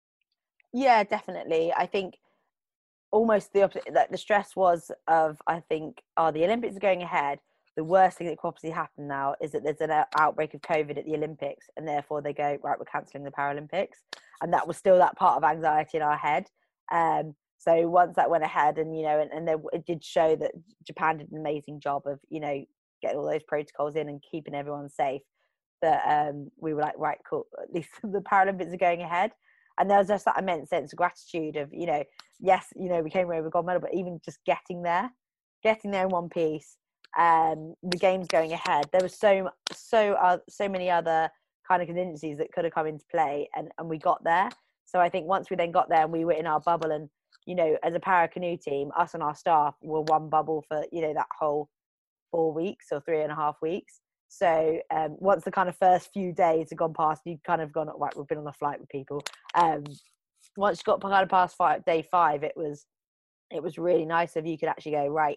B: Yeah, definitely. I think almost the opposite, that the stress was of, I think, oh, the Olympics are going ahead. The worst thing that could possibly happen now is that there's an outbreak of COVID at the Olympics, and therefore they go, right, we're cancelling the Paralympics. And that was still that part of anxiety in our head. Um, so once that went ahead, and, you know, and, and there, it did show that Japan did an amazing job of, you know, getting all those protocols in and keeping everyone safe, that um, we were like, right, cool, at least the Paralympics are going ahead. And there was just that immense sense of gratitude of, you know, yes, you know, we came away with a gold medal, but even just getting there, getting there in one piece, um, the games going ahead, there was so, so, uh, so many other kind of contingencies that could have come into play, and, and we got there. So I think once we then got there and we were in our bubble, and, you know, as a para canoe team, us and our staff were one bubble for, you know, that whole four weeks or three and a half weeks. So um, once the kind of first few days had gone past, you'd kind of gone, right, we've been on a flight with people. Um, once you got kind of past five, day five, it was, it was really nice if you could actually go, right,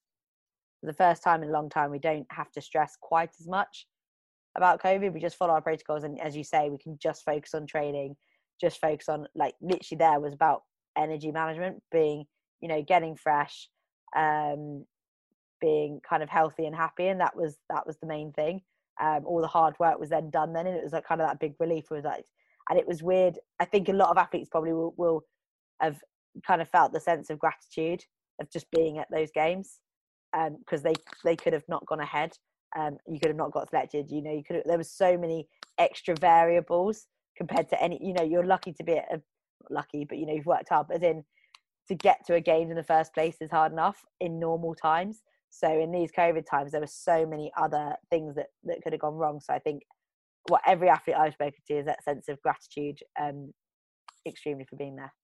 B: for the first time in a long time, we don't have to stress quite as much about COVID. We just follow our protocols. And as you say, we can just focus on training, just focus on, like, literally there was about energy management, being, you know, getting fresh, um, being kind of healthy and happy. And that was, that was the main thing. Um, all the hard work was then done then. And it was like kind of that big relief. It was like, and it was weird. I think a lot of athletes probably will, will have kind of felt the sense of gratitude of just being at those games, because um, they, they could have not gone ahead Um, you could have not got selected. You know, you could have, there was so many extra variables compared to any. You know, you're lucky to be a, a lucky, but you know, you've worked hard. As in, to get to a game in the first place is hard enough in normal times. So in these COVID times, there were so many other things that that could have gone wrong. So I think what every athlete I've spoken to is that sense of gratitude, um, extremely, for being there.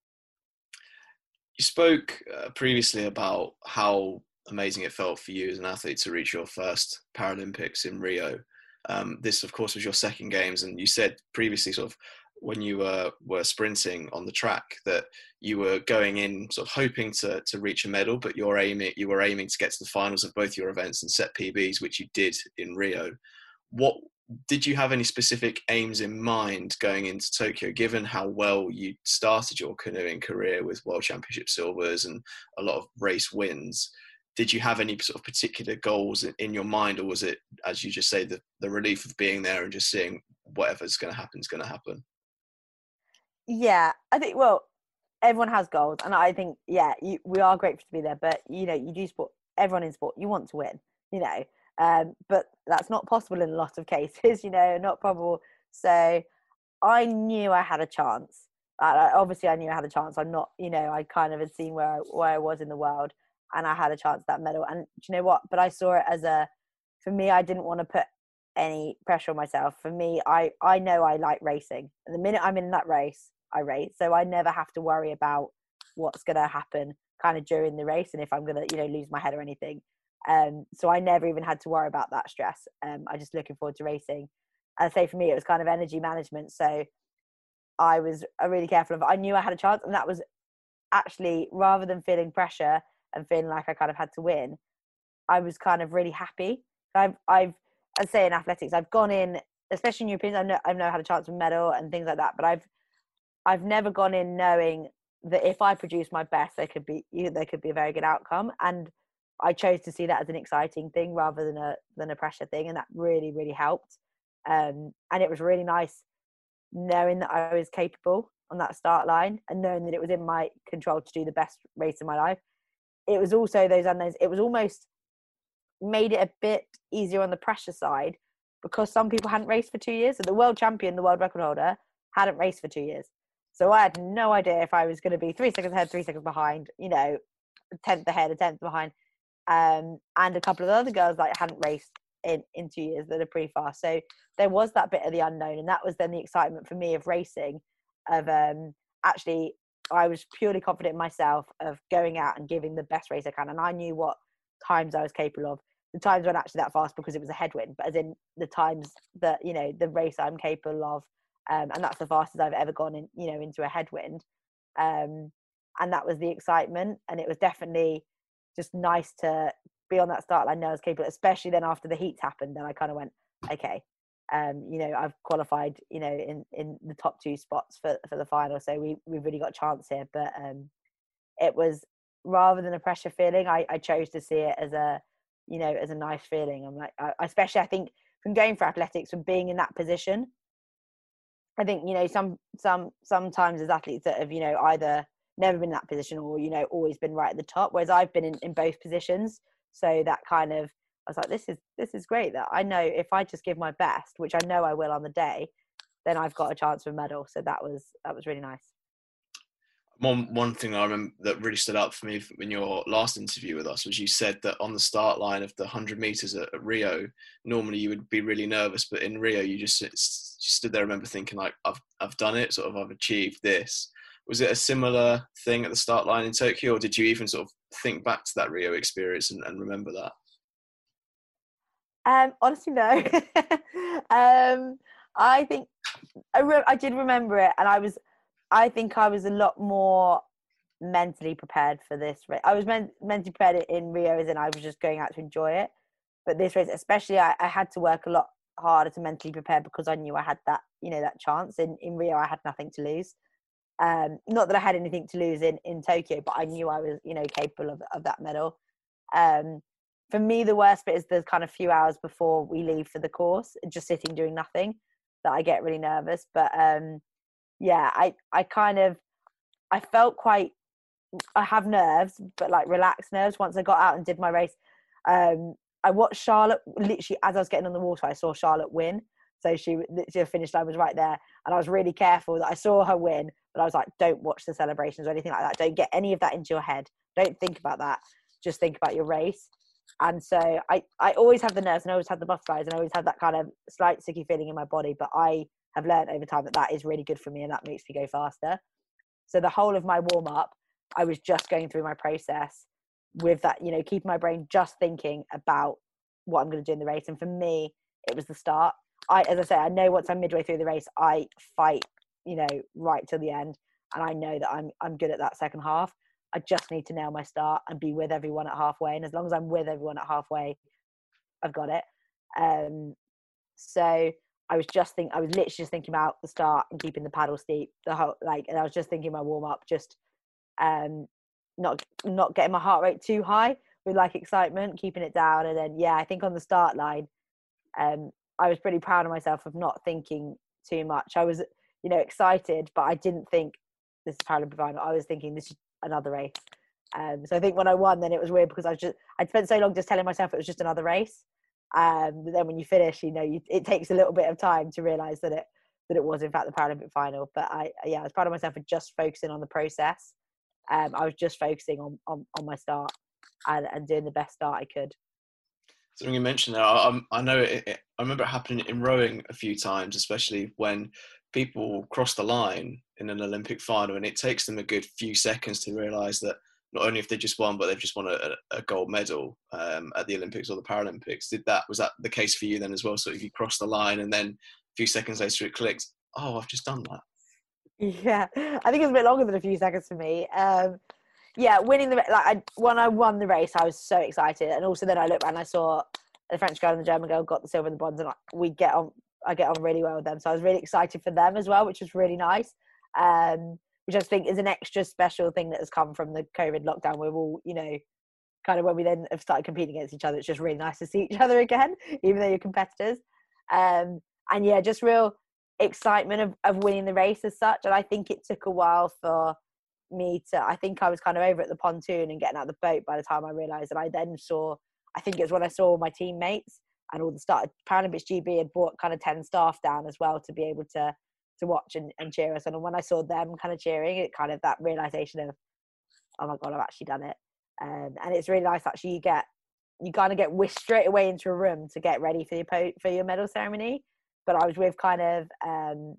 A: You spoke uh, previously about how amazing it felt for you as an athlete to reach your first Paralympics in Rio. Um, this, of course, was your second games, and you said previously, sort of when you were were sprinting on the track, that you were going in sort of hoping to to reach a medal, but you're aiming you were aiming to get to the finals of both your events and set P Bs, which you did in Rio. What did you have any specific aims in mind going into Tokyo, given how well you started your canoeing career with World Championship silvers and a lot of race wins? Did you have any sort of particular goals in your mind, or was it, as you just say, the, the relief of being there and just seeing whatever's going to happen is going to happen?
B: Yeah, I think, well, everyone has goals, and I think, yeah, you, we are grateful to be there, but, you know, you do sport, everyone in sport, you want to win, you know, um, but that's not possible in a lot of cases, you know, not probable. So I knew I had a chance. Uh, obviously, I knew I had a chance. I'm not, you know, I kind of had seen where I, where I was in the world, and I had a chance at that medal. And do you know what? But I saw it as a, for me, I didn't want to put any pressure on myself. For me, I, I know I like racing. And the minute I'm in that race, I race. So I never have to worry about what's going to happen kind of during the race and if I'm going to, you know, lose my head or anything. Um, so I never even had to worry about that stress. Um, I just looking forward to racing. And I say for me, it was kind of energy management. So I was really careful of it. I knew I had a chance, and that was actually, rather than feeling pressure and feeling like I kind of had to win, I was kind of really happy. I've, I've, I say in athletics, I've gone in, especially in Europeans, I know I've never had a chance for a medal and things like that, but I've, I've never gone in knowing that if I produce my best, there could be, there could be a very good outcome. And I chose to see that as an exciting thing rather than a, than a pressure thing. And that really, really helped. Um, and it was really nice knowing that I was capable on that start line and knowing that it was in my control to do the best race of my life. It was also those unknowns. It was almost made it a bit easier on the pressure side because some people hadn't raced for two years. So the world champion, the world record holder, hadn't raced for two years. So I had no idea if I was going to be three seconds ahead, three seconds behind, you know, a tenth ahead, a tenth behind. Um, and a couple of other girls that hadn't raced in, in two years that are pretty fast. So there was that bit of the unknown. And that was then the excitement for me of racing, of um, actually, I was purely confident in myself of going out and giving the best race I can. And I knew what times I was capable of. The times weren't actually that fast because it was a headwind, but as in the times that, you know, the race I'm capable of. Um, and that's the fastest I've ever gone in, you know, into a headwind. Um, and that was the excitement. And it was definitely just nice to be on that start line, know I was capable, especially then after the heats happened. Then I kind of went, okay, um, you know, I've qualified, you know, in, in the top two spots for, for the final. So we, we've really got a chance here. But um, it was, rather than a pressure feeling, I, I chose to see it as a, you know, as a nice feeling. I'm like, I, especially I think from going for athletics, from being in that position, I think, you know, some, some, sometimes as athletes that have, you know, either never been in that position or, you know, always been right at the top, whereas I've been in, in both positions. So that kind of, I was like, this is, this is great that I know if I just give my best, which I know I will on the day, then I've got a chance for a medal. So that was, that was really nice.
A: One one thing I remember that really stood out for me in your last interview with us was you said that on the start line of the one hundred meters at, at Rio, normally you would be really nervous, but in Rio you just sit, stood there. I remember thinking like, I've I've done it, sort of I've achieved this. Was it a similar thing at the start line in Tokyo, or did you even sort of think back to that Rio experience and, and remember that?
B: Um, honestly, no. um, I think I re- I did remember it, and I was. I think I was a lot more mentally prepared for this race. I was men- mentally prepared in Rio, as in I was just going out to enjoy it. But this race, especially, I, I had to work a lot harder to mentally prepare because I knew I had that, you know, that chance. In, in Rio, I had nothing to lose. Um, not that I had anything to lose in, in Tokyo, but I knew I was, you know, capable of, of that medal. Um, for me, the worst bit is the kind of few hours before we leave for the course, just sitting doing nothing, that I get really nervous. But um, yeah, I, I kind of, I felt quite, I have nerves, but like relaxed nerves once I got out and did my race. Um, I watched Charlotte literally as I was getting on the water. I saw Charlotte win. So she, the finish line was right there. And I was really careful that I saw her win, but I was like, don't watch the celebrations or anything like that. Don't get any of that into your head. Don't think about that. Just think about your race. And so I, I always have the nerves and I always have the butterflies and I always have that kind of slight sticky feeling in my body. But I have learned over time that that is really good for me and that makes me go faster. So the whole of my warm up, I was just going through my process with that, you know, keeping my brain just thinking about what I'm going to do in the race. And for me, it was the start. I, as I say, I know once I'm midway through the race, I fight, you know, right till the end. And I know that I'm I'm good at that second half. I just need to nail my start and be with everyone at halfway. And as long as I'm with everyone at halfway, I've got it. Um, so I was just think I was literally just thinking about the start and keeping the paddle steep, the whole like, and I was just thinking my warm up, just um, not not getting my heart rate too high with like excitement, keeping it down. And then yeah, I think on the start line, um, I was pretty proud of myself of not thinking too much. I was, you know, excited, but I didn't think this is Paralympic final. I was thinking this is another race. Um, so I think when I won, then it was weird because I was just, I'd spent so long just telling myself it was just another race. Um, but then when you finish, you know, you, it takes a little bit of time to realise that it that it was in fact the Paralympic final. But I, yeah, I was proud of myself for just focusing on the process. Um, I was just focusing on on, on my start and, and doing the best start I could.
A: So when you mentioned that, I, I know it, it, I remember it happening in rowing a few times, especially when people cross the line in an Olympic final, and it takes them a good few seconds to realise that not only if they just won, but they've just won a, a gold medal um, at the Olympics or the Paralympics. Did that was that the case for you then as well? So if you crossed the line and then a few seconds later it clicked, oh, I've just done that.
B: Yeah, I think it was a bit longer than a few seconds for me. Um, yeah, winning the like I, when I won the race, I was so excited, and also then I looked and I saw the French girl and the German girl got the silver and the bronze, and we get on. I get on really well with them, so I was really excited for them as well, which was really nice. Um, which I think is an extra special thing that has come from the COVID lockdown. We're all, you know, kind of when we then have started competing against each other, it's just really nice to see each other again, even though you're competitors. Um, and yeah, just real excitement of, of winning the race as such. And I think it took a while for me to, I think I was kind of over at the pontoon and getting out of the boat by the time I realised. And I then saw, I think it was when I saw my teammates and all the start, Paralympics G B had brought kind of ten staff down as well to be able to to watch and, and cheer us. And when I saw them kind of cheering, it kind of that realisation of, oh my God, I've actually done it. Um, and it's really nice actually you get, you kind of get whisked straight away into a room to get ready for your, po- for your medal ceremony. But I was with kind of um,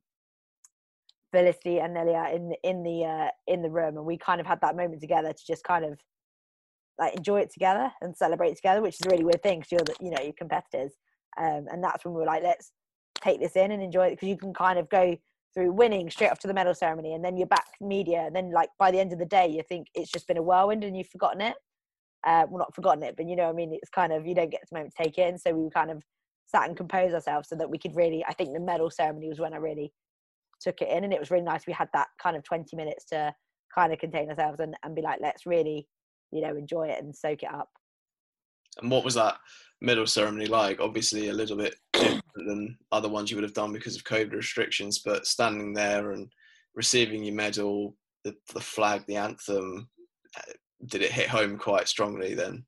B: Felicity and Nelia in the, in the, uh, in the room. And we kind of had that moment together to just kind of like enjoy it together and celebrate it together, which is a really weird thing because you're the, you know, you're competitors. Um, and that's when we were like, let's take this in and enjoy it, because you can kind of go through winning straight off to the medal ceremony and then you're back media, and then like by the end of the day you think it's just been a whirlwind and you've forgotten it. Uh, well, not forgotten it, but you know what I mean, it's kind of, you don't get the moment to take it in. So we kind of sat and composed ourselves so that we could really, I think the medal ceremony was when I really took it in, and it was really nice. We had that kind of twenty minutes to kind of contain ourselves and, and be like, let's really, you know, enjoy it and soak it up.
A: And what was that medal ceremony like? Obviously a little bit different than other ones you would have done because of COVID restrictions, but standing there and receiving your medal, the, the flag, the anthem, did it hit home quite strongly then?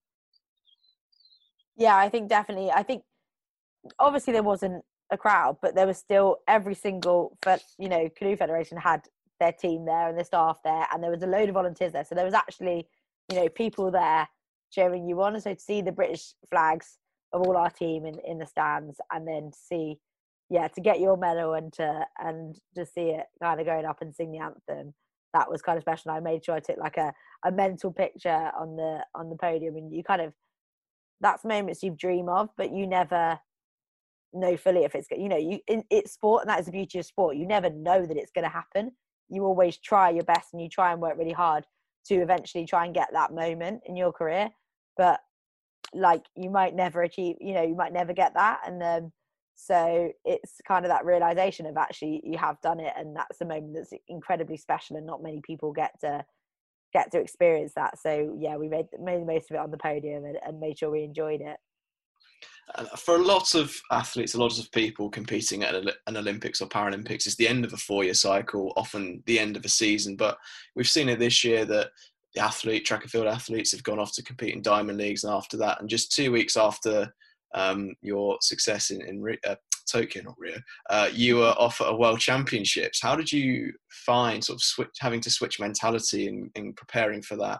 B: Yeah, I think definitely. I think obviously there wasn't a crowd, but there was still every single, you know, canoe federation had their team there and their staff there, and there was a load of volunteers there. So there was actually, you know, people there cheering you on. And so to see the British flags of all our team in, in the stands, and then to see, yeah, to get your medal and to and to see it kind of going up and sing the anthem, that was kind of special. I made sure I took like a, a mental picture on the on the podium, and you kind of, that's moments you dream of, but you never know fully if it's, you know, you in, it's sport, and that is the beauty of sport. You never know that it's going to happen. You always try your best and you try and work really hard to eventually try and get that moment in your career, but like you might never achieve, you know, you might never get that. And um, so it's kind of that realization of actually you have done it, and that's a moment that's incredibly special, and not many people get to get to experience that. So yeah, we made, made the most of it on the podium and, and made sure we enjoyed it.
A: And for a lot of athletes, a lot of people competing at an Olympics or Paralympics, it's the end of a four-year cycle, often the end of a season. But we've seen it this year that the athlete, track and field athletes have gone off to compete in diamond leagues, and after that, and just two weeks after um, your success in, in uh, Tokyo, not Rio, uh, you were off at a World Championships. How did you find sort of switch, having to switch mentality in, in preparing for that?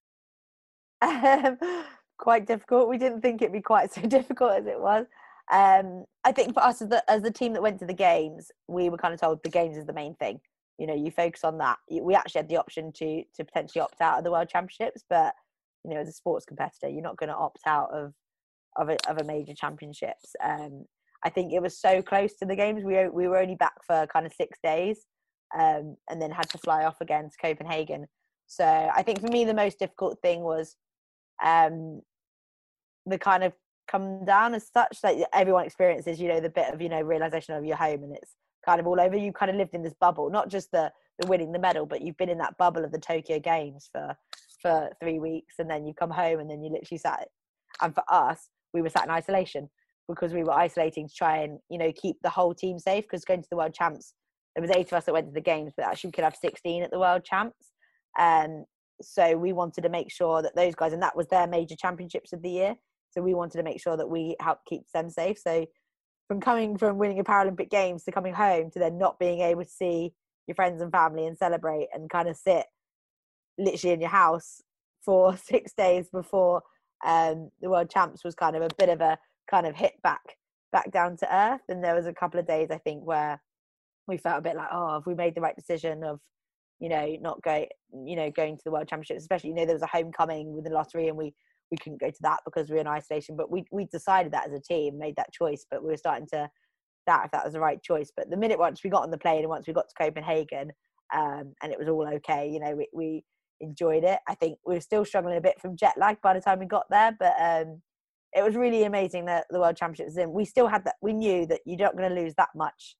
B: Um, quite difficult. We didn't think it'd be quite so difficult as it was. Um, I think for us as the, as the team that went to the games, we were kind of told the games is the main thing. You know, you focus on that. We actually had the option to to potentially opt out of the World Championships, but you know, as a sports competitor, you're not going to opt out of of a, of a major championships. Um, I think it was so close to the games. We we were only back for kind of six days, um, and then had to fly off again to Copenhagen. So I think for me the most difficult thing was um, the kind of come down as such. Like everyone experiences, you know, the bit of you know realization of your home, and it's kind of all over. You kind of lived in this bubble, not just the the winning the medal, but you've been in that bubble of the Tokyo Games for for three weeks, and then you come home, and then you literally sat. And for us, we were sat in isolation because we were isolating to try and you know keep the whole team safe. Because going to the World Champs, there was eight of us that went to the games, but actually we could have sixteen at the World Champs, and so we wanted to make sure that those guys, and that was their major championships of the year. So we wanted to make sure that we helped keep them safe. So from coming from winning a Paralympic Games to coming home to then not being able to see your friends and family and celebrate and kind of sit literally in your house for six days before um, the World Champs was kind of a bit of a kind of hit back, back down to earth. And there was a couple of days, I think, where we felt a bit like, oh, have we made the right decision of, you know, not going, you know, going to the World Championships, especially, you know, there was a homecoming with the lottery and we, we couldn't go to that because we were in isolation, but we we decided that as a team, made that choice, but we were starting to doubt if that was the right choice. But the minute once we got on the plane and once we got to Copenhagen, um, and it was all okay, you know, we, we enjoyed it. I think we were still struggling a bit from jet lag by the time we got there, but um, it was really amazing that the World Championships in. We still had that, we knew that you're not going to lose that much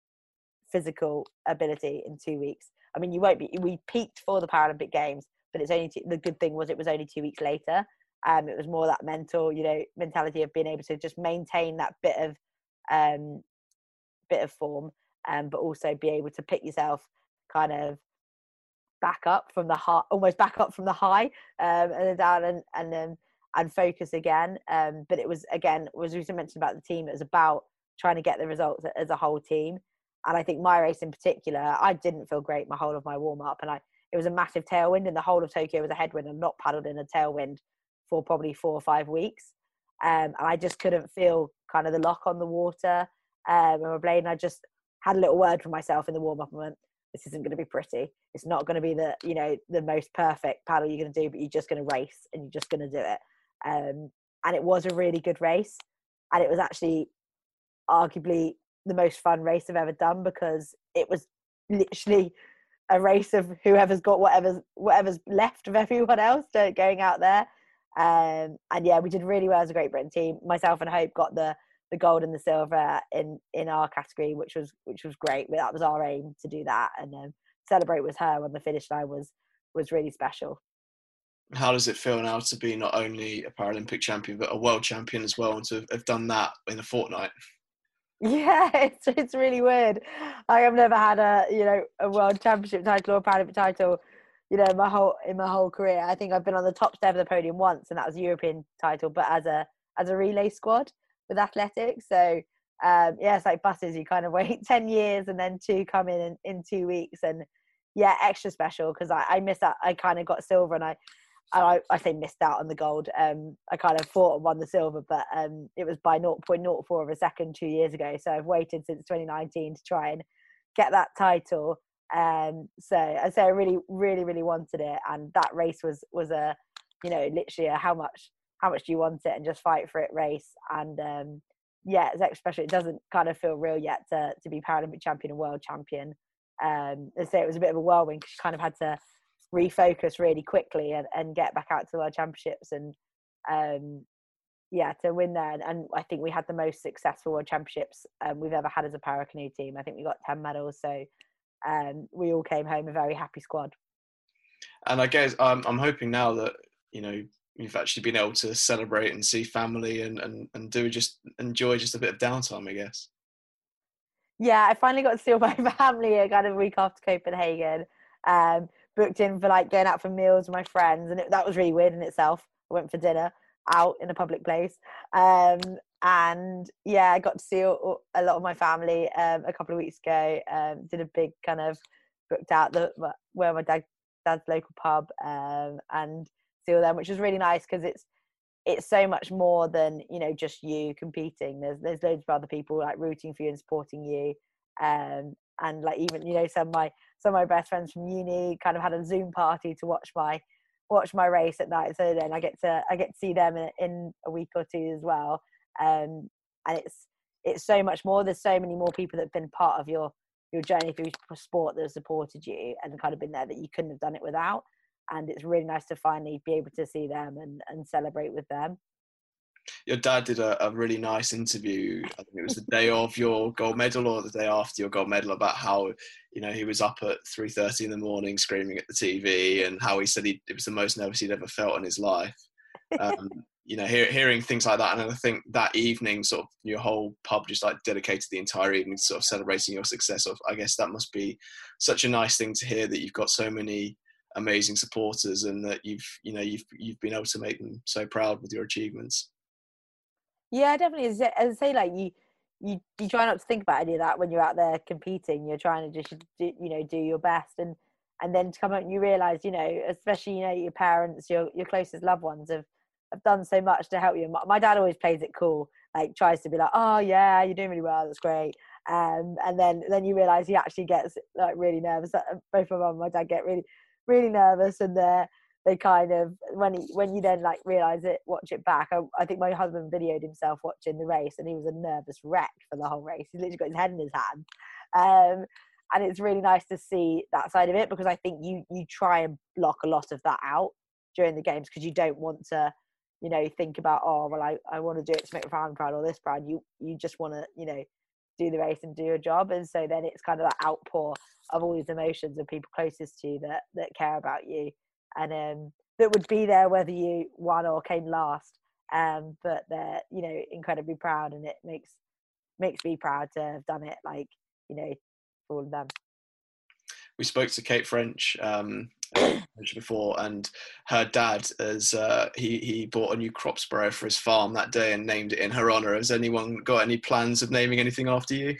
B: physical ability in two weeks. I mean, you won't be, we peaked for the Paralympic Games, but it's only, two, the good thing was it was only two weeks later. Um, it was more that mental, you know, mentality of being able to just maintain that bit of, um, bit of form, um, but also be able to pick yourself kind of back up from the high, almost back up from the high, um, and then down and and then and focus again. Um, but it was again, as we mentioned about the team, it was about trying to get the results as a whole team. And I think my race in particular, I didn't feel great my whole of my warm up, and I it was a massive tailwind, and the whole of Tokyo was a headwind, and not paddled in a tailwind for probably four or five weeks. Um, and I just couldn't feel kind of the lock on the water. Um, and my blade, and I just had a little word for myself in the warm up and went, this isn't going to be pretty. It's not going to be the, you know, the most perfect paddle you're going to do, but you're just going to race and you're just going to do it. Um, and it was a really good race. And it was actually arguably the most fun race I've ever done, because it was literally a race of whoever's got whatever's, whatever's left of everyone else going out there. Um, and yeah, we did really well as a Great Britain team. Myself and Hope got the the gold and the silver in in our category, which was which was great. That was our aim, to do that, and um, celebrate with her on the finish line was was really special.
A: How does it feel now to be not only a Paralympic champion but a world champion as well, and to have done that in a fortnight?
B: Yeah, it's it's really weird. Like, I've never had a you know a world championship title or a Paralympic title, you know, in my whole in my whole career. I think I've been on the top step of the podium once, and that was a European title, but as a as a relay squad with athletics. So um, yeah, it's like buses. You kind of wait ten years and then two come in in, in two weeks, and yeah, extra special because I, I missed out. I kind of got silver, and I. I, I say missed out on the gold. Um, I kind of thought I won the silver, but um, it was by zero point zero four of a second two years ago. So I've waited since twenty nineteen to try and get that title. Um, so I say I really, really, really wanted it, and that race was was a, you know, literally a how much how much do you want it and just fight for it race. And um, yeah, it's extra special. It doesn't kind of feel real yet to to be Paralympic champion and world champion. Um, and so it was a bit of a whirlwind because you kind of had to refocus really quickly and, and get back out to the World Championships, and um yeah to win there. And, and I think we had the most successful World Championships um, we've ever had as a para canoe team. I think we got ten medals, so um we all came home a very happy squad.
A: And I guess I'm, I'm hoping now that you know you've actually been able to celebrate and see family and, and, and do just enjoy just a bit of downtime, I guess.
B: Yeah, I finally got to see all my family a kind of week after Copenhagen. Um, booked in for like going out for meals with my friends, and it, that was really weird in itself. I went for dinner out in a public place, um, and yeah, I got to see a, a lot of my family um, a couple of weeks ago. Um, did a big kind of booked out the where my dad dad's local pub, um, and see all them, which was really nice because it's it's so much more than, you know, just you competing. There's there's loads of other people like rooting for you and supporting you, um, and like even, you know, some of my some of my best friends from uni kind of had a Zoom party to watch my watch my race at night. So then I get to I get to see them in, in a week or two as well, um, and it's it's so much more. There's so many more people that have been part of your your journey through sport that have supported you and kind of been there that you couldn't have done it without. And it's really nice to finally be able to see them and, and celebrate with them.
A: Your dad did a, a really nice interview. I think it was the day of your gold medal or the day after your gold medal, about how, you know, he was up at three thirty in the morning screaming at the T V, and how he said he, it was the most nervous he'd ever felt in his life. Um, you know, hear, hearing things like that. And I think that evening, sort of your whole pub just like dedicated the entire evening to sort of celebrating your success. Of, I guess that must be such a nice thing to hear, that you've got so many amazing supporters and that you've, you know, you've, you've been able to make them so proud with your achievements.
B: Yeah, definitely. As, as I say, like you, you, you try not to think about any of that when you're out there competing. You're trying to just, do, you know, do your best, and and then to come out and you realise, you know, especially, you know, your parents, your your closest loved ones have have done so much to help you. My, my dad always plays it cool, like tries to be like, oh yeah, you're doing really well, that's great. Um, and then then you realise he actually gets like really nervous. Both my mum and my dad get really really nervous, and they're they kind of, when he, when you then like realize it, watch it back. I, I think my husband videoed himself watching the race, and he was a nervous wreck for the whole race. He literally got his head in his hand, um, and it's really nice to see that side of it, because I think you you try and block a lot of that out during the games, because you don't want to, you know, think about, oh well, I, I want to do it to make my family proud or this proud. You you just want to, you know, do the race and do your job, and so then it's kind of that outpour of all these emotions of people closest to you that that care about you, and um, that would be there whether you won or came last. Um, but they're, you know, incredibly proud, and it makes makes me proud to have done it. Like, you know, for all of them.
A: We spoke to Kate French um, before, and her dad as uh, he he bought a new crop sprayer for his farm that day and named it in her honour. Has anyone got any plans of naming anything after you?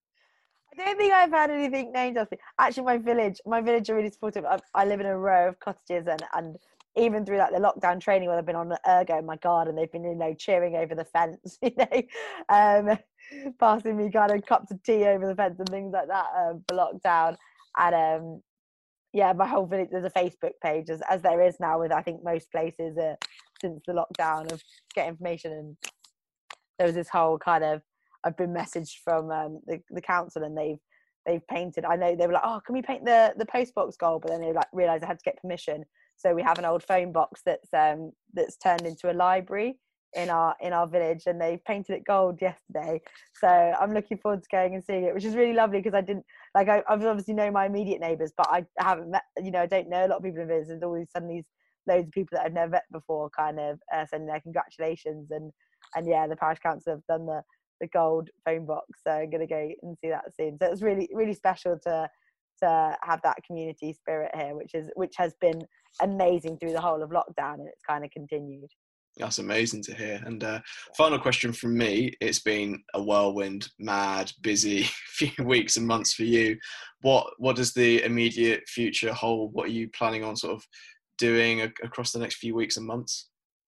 B: I don't think I've had anything named after me. Actually, my village, my village are really supportive. I, I live in a row of cottages, and, and even through like the lockdown training where I've been on the ergo in my garden, they've been, you know, cheering over the fence, you know, um, passing me kind of cups of tea over the fence and things like that um, for lockdown. And um, yeah, my whole village, there's a Facebook page, as, as there is now with, I think, most places uh, since the lockdown, of get information. And there was this whole kind of, I've been messaged from um, the, the council, and they've they've painted. I know they were like, oh, can we paint the the post box gold? But then they like realised I had to get permission. So we have an old phone box that's um that's turned into a library in our in our village, and they painted it gold yesterday. So I'm looking forward to going and seeing it, which is really lovely, because I didn't like I I've obviously know my immediate neighbours, but I haven't met, you know, I don't know a lot of people in the village. There's always suddenly these loads of people that I've never met before, kind of uh, sending their congratulations, and and yeah, the parish council have done the the gold phone box, so I'm gonna go and see that soon. So it's really really special to to have that community spirit here, which is which has been amazing through the whole of lockdown, and it's kind of continued.
A: That's amazing to hear. And uh, final question from me. It's been a whirlwind, mad, busy few weeks and months for you. What what does the immediate future hold? What are you planning on sort of doing a- across the next few weeks and months?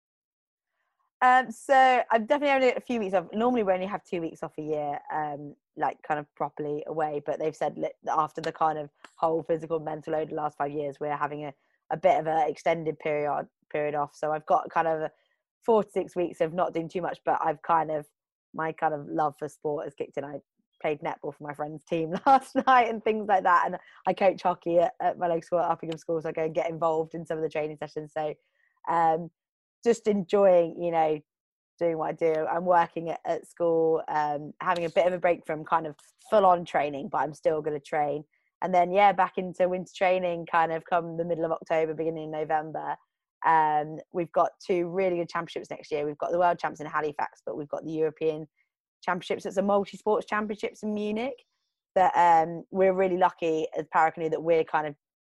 B: Um, so I'm definitely only a few weeks off. Normally we only have two weeks off a year, um, like kind of properly away. But they've said that after the kind of whole physical and mental load of the last five years, we're having a, a bit of an extended period period off. So I've got kind of a four to six weeks of not doing too much, but I've kind of, my kind of love for sport has kicked in. I played netball for my friend's team last night and things like that. And I coach hockey at, at my local school, at Uppingham School, so I go and get involved in some of the training sessions. So um, just enjoying, you know, doing what I do. I'm working at, at school, um, having a bit of a break from kind of full on training, but I'm still going to train. And then, yeah, back into winter training kind of come the middle of October, beginning of November. Um, we've got two really good championships next year. We've got the World Champs in Halifax, but we've got the European Championships. It's a multi-sports championships in Munich that um, we're really lucky as Paracanoe that we're kind of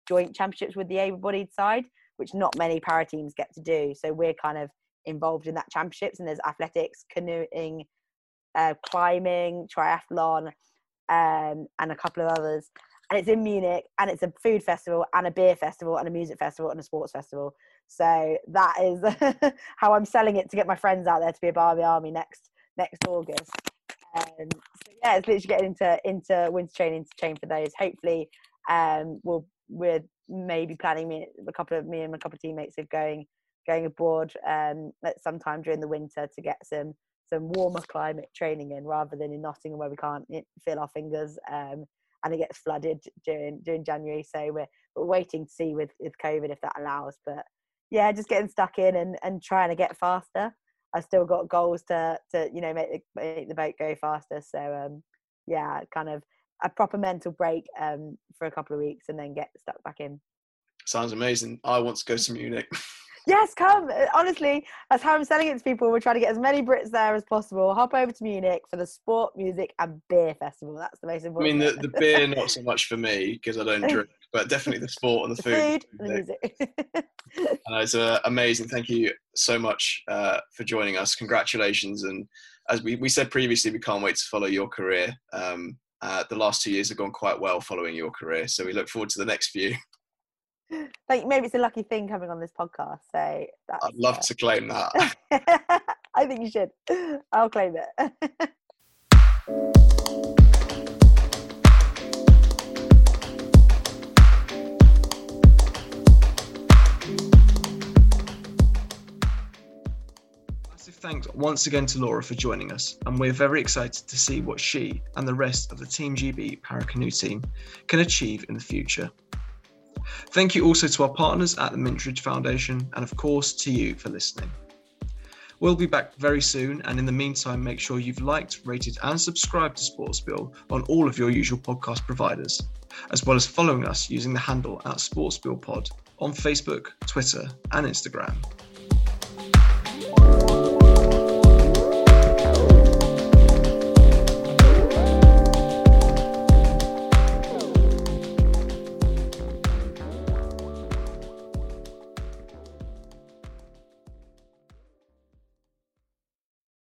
B: joint championships with the able-bodied side, which not many para teams get to do. So we're kind of involved in that championships, and there's athletics, canoeing, uh, climbing, triathlon, um, and a couple of others. And it's in Munich, and it's a food festival and a beer festival and a music festival and a sports festival. So that is how I'm selling it to get my friends out there to be a Barbie Army next next August. Um, so yeah, it's literally getting into into winter training to train for those. Hopefully, um, we'll we're maybe planning me a couple of me and a couple of teammates are going going abroad um, at some time during the winter to get some some warmer climate training in, rather than in Nottingham where we can't feel our fingers. Um, and it gets flooded during during January, so we're, we're waiting to see with, with COVID if that allows. But yeah, just getting stuck in and, and trying to get faster. I've still got goals to to you know make the, make the boat go faster. So um, yeah, kind of a proper mental break um, for a couple of weeks and then get stuck back in.
A: Sounds amazing. I want to go to Munich.
B: Yes, come. Honestly, that's how I'm selling it to people. We're trying to get as many Brits there as possible. Hop over to Munich for the sport, music and beer festival. That's the most important.
A: I mean, the, the beer, not so much for me because I don't drink, but definitely the sport and the,
B: the
A: food.
B: food and the music.
A: And it's uh, amazing. Thank you so much uh, for joining us. Congratulations. And as we, we said previously, we can't wait to follow your career. Um, uh, the last two years have gone quite well following your career. So we look forward to the next few.
B: Like maybe it's a lucky thing coming on this podcast. So that's,
A: I'd love
B: uh...
A: to claim that.
B: I think you should. I'll claim it.
A: Massive thanks once again to Laura for joining us, and we're very excited to see what she and the rest of the Team G B Para Canoe team can achieve in the future. Thank you also to our partners at the Mintridge Foundation, and of course to you for listening. We'll be back very soon, and in the meantime, make sure you've liked, rated and subscribed to Sportsbill on all of your usual podcast providers, as well as following us using the handle at SportsbillPod on Facebook, Twitter and Instagram.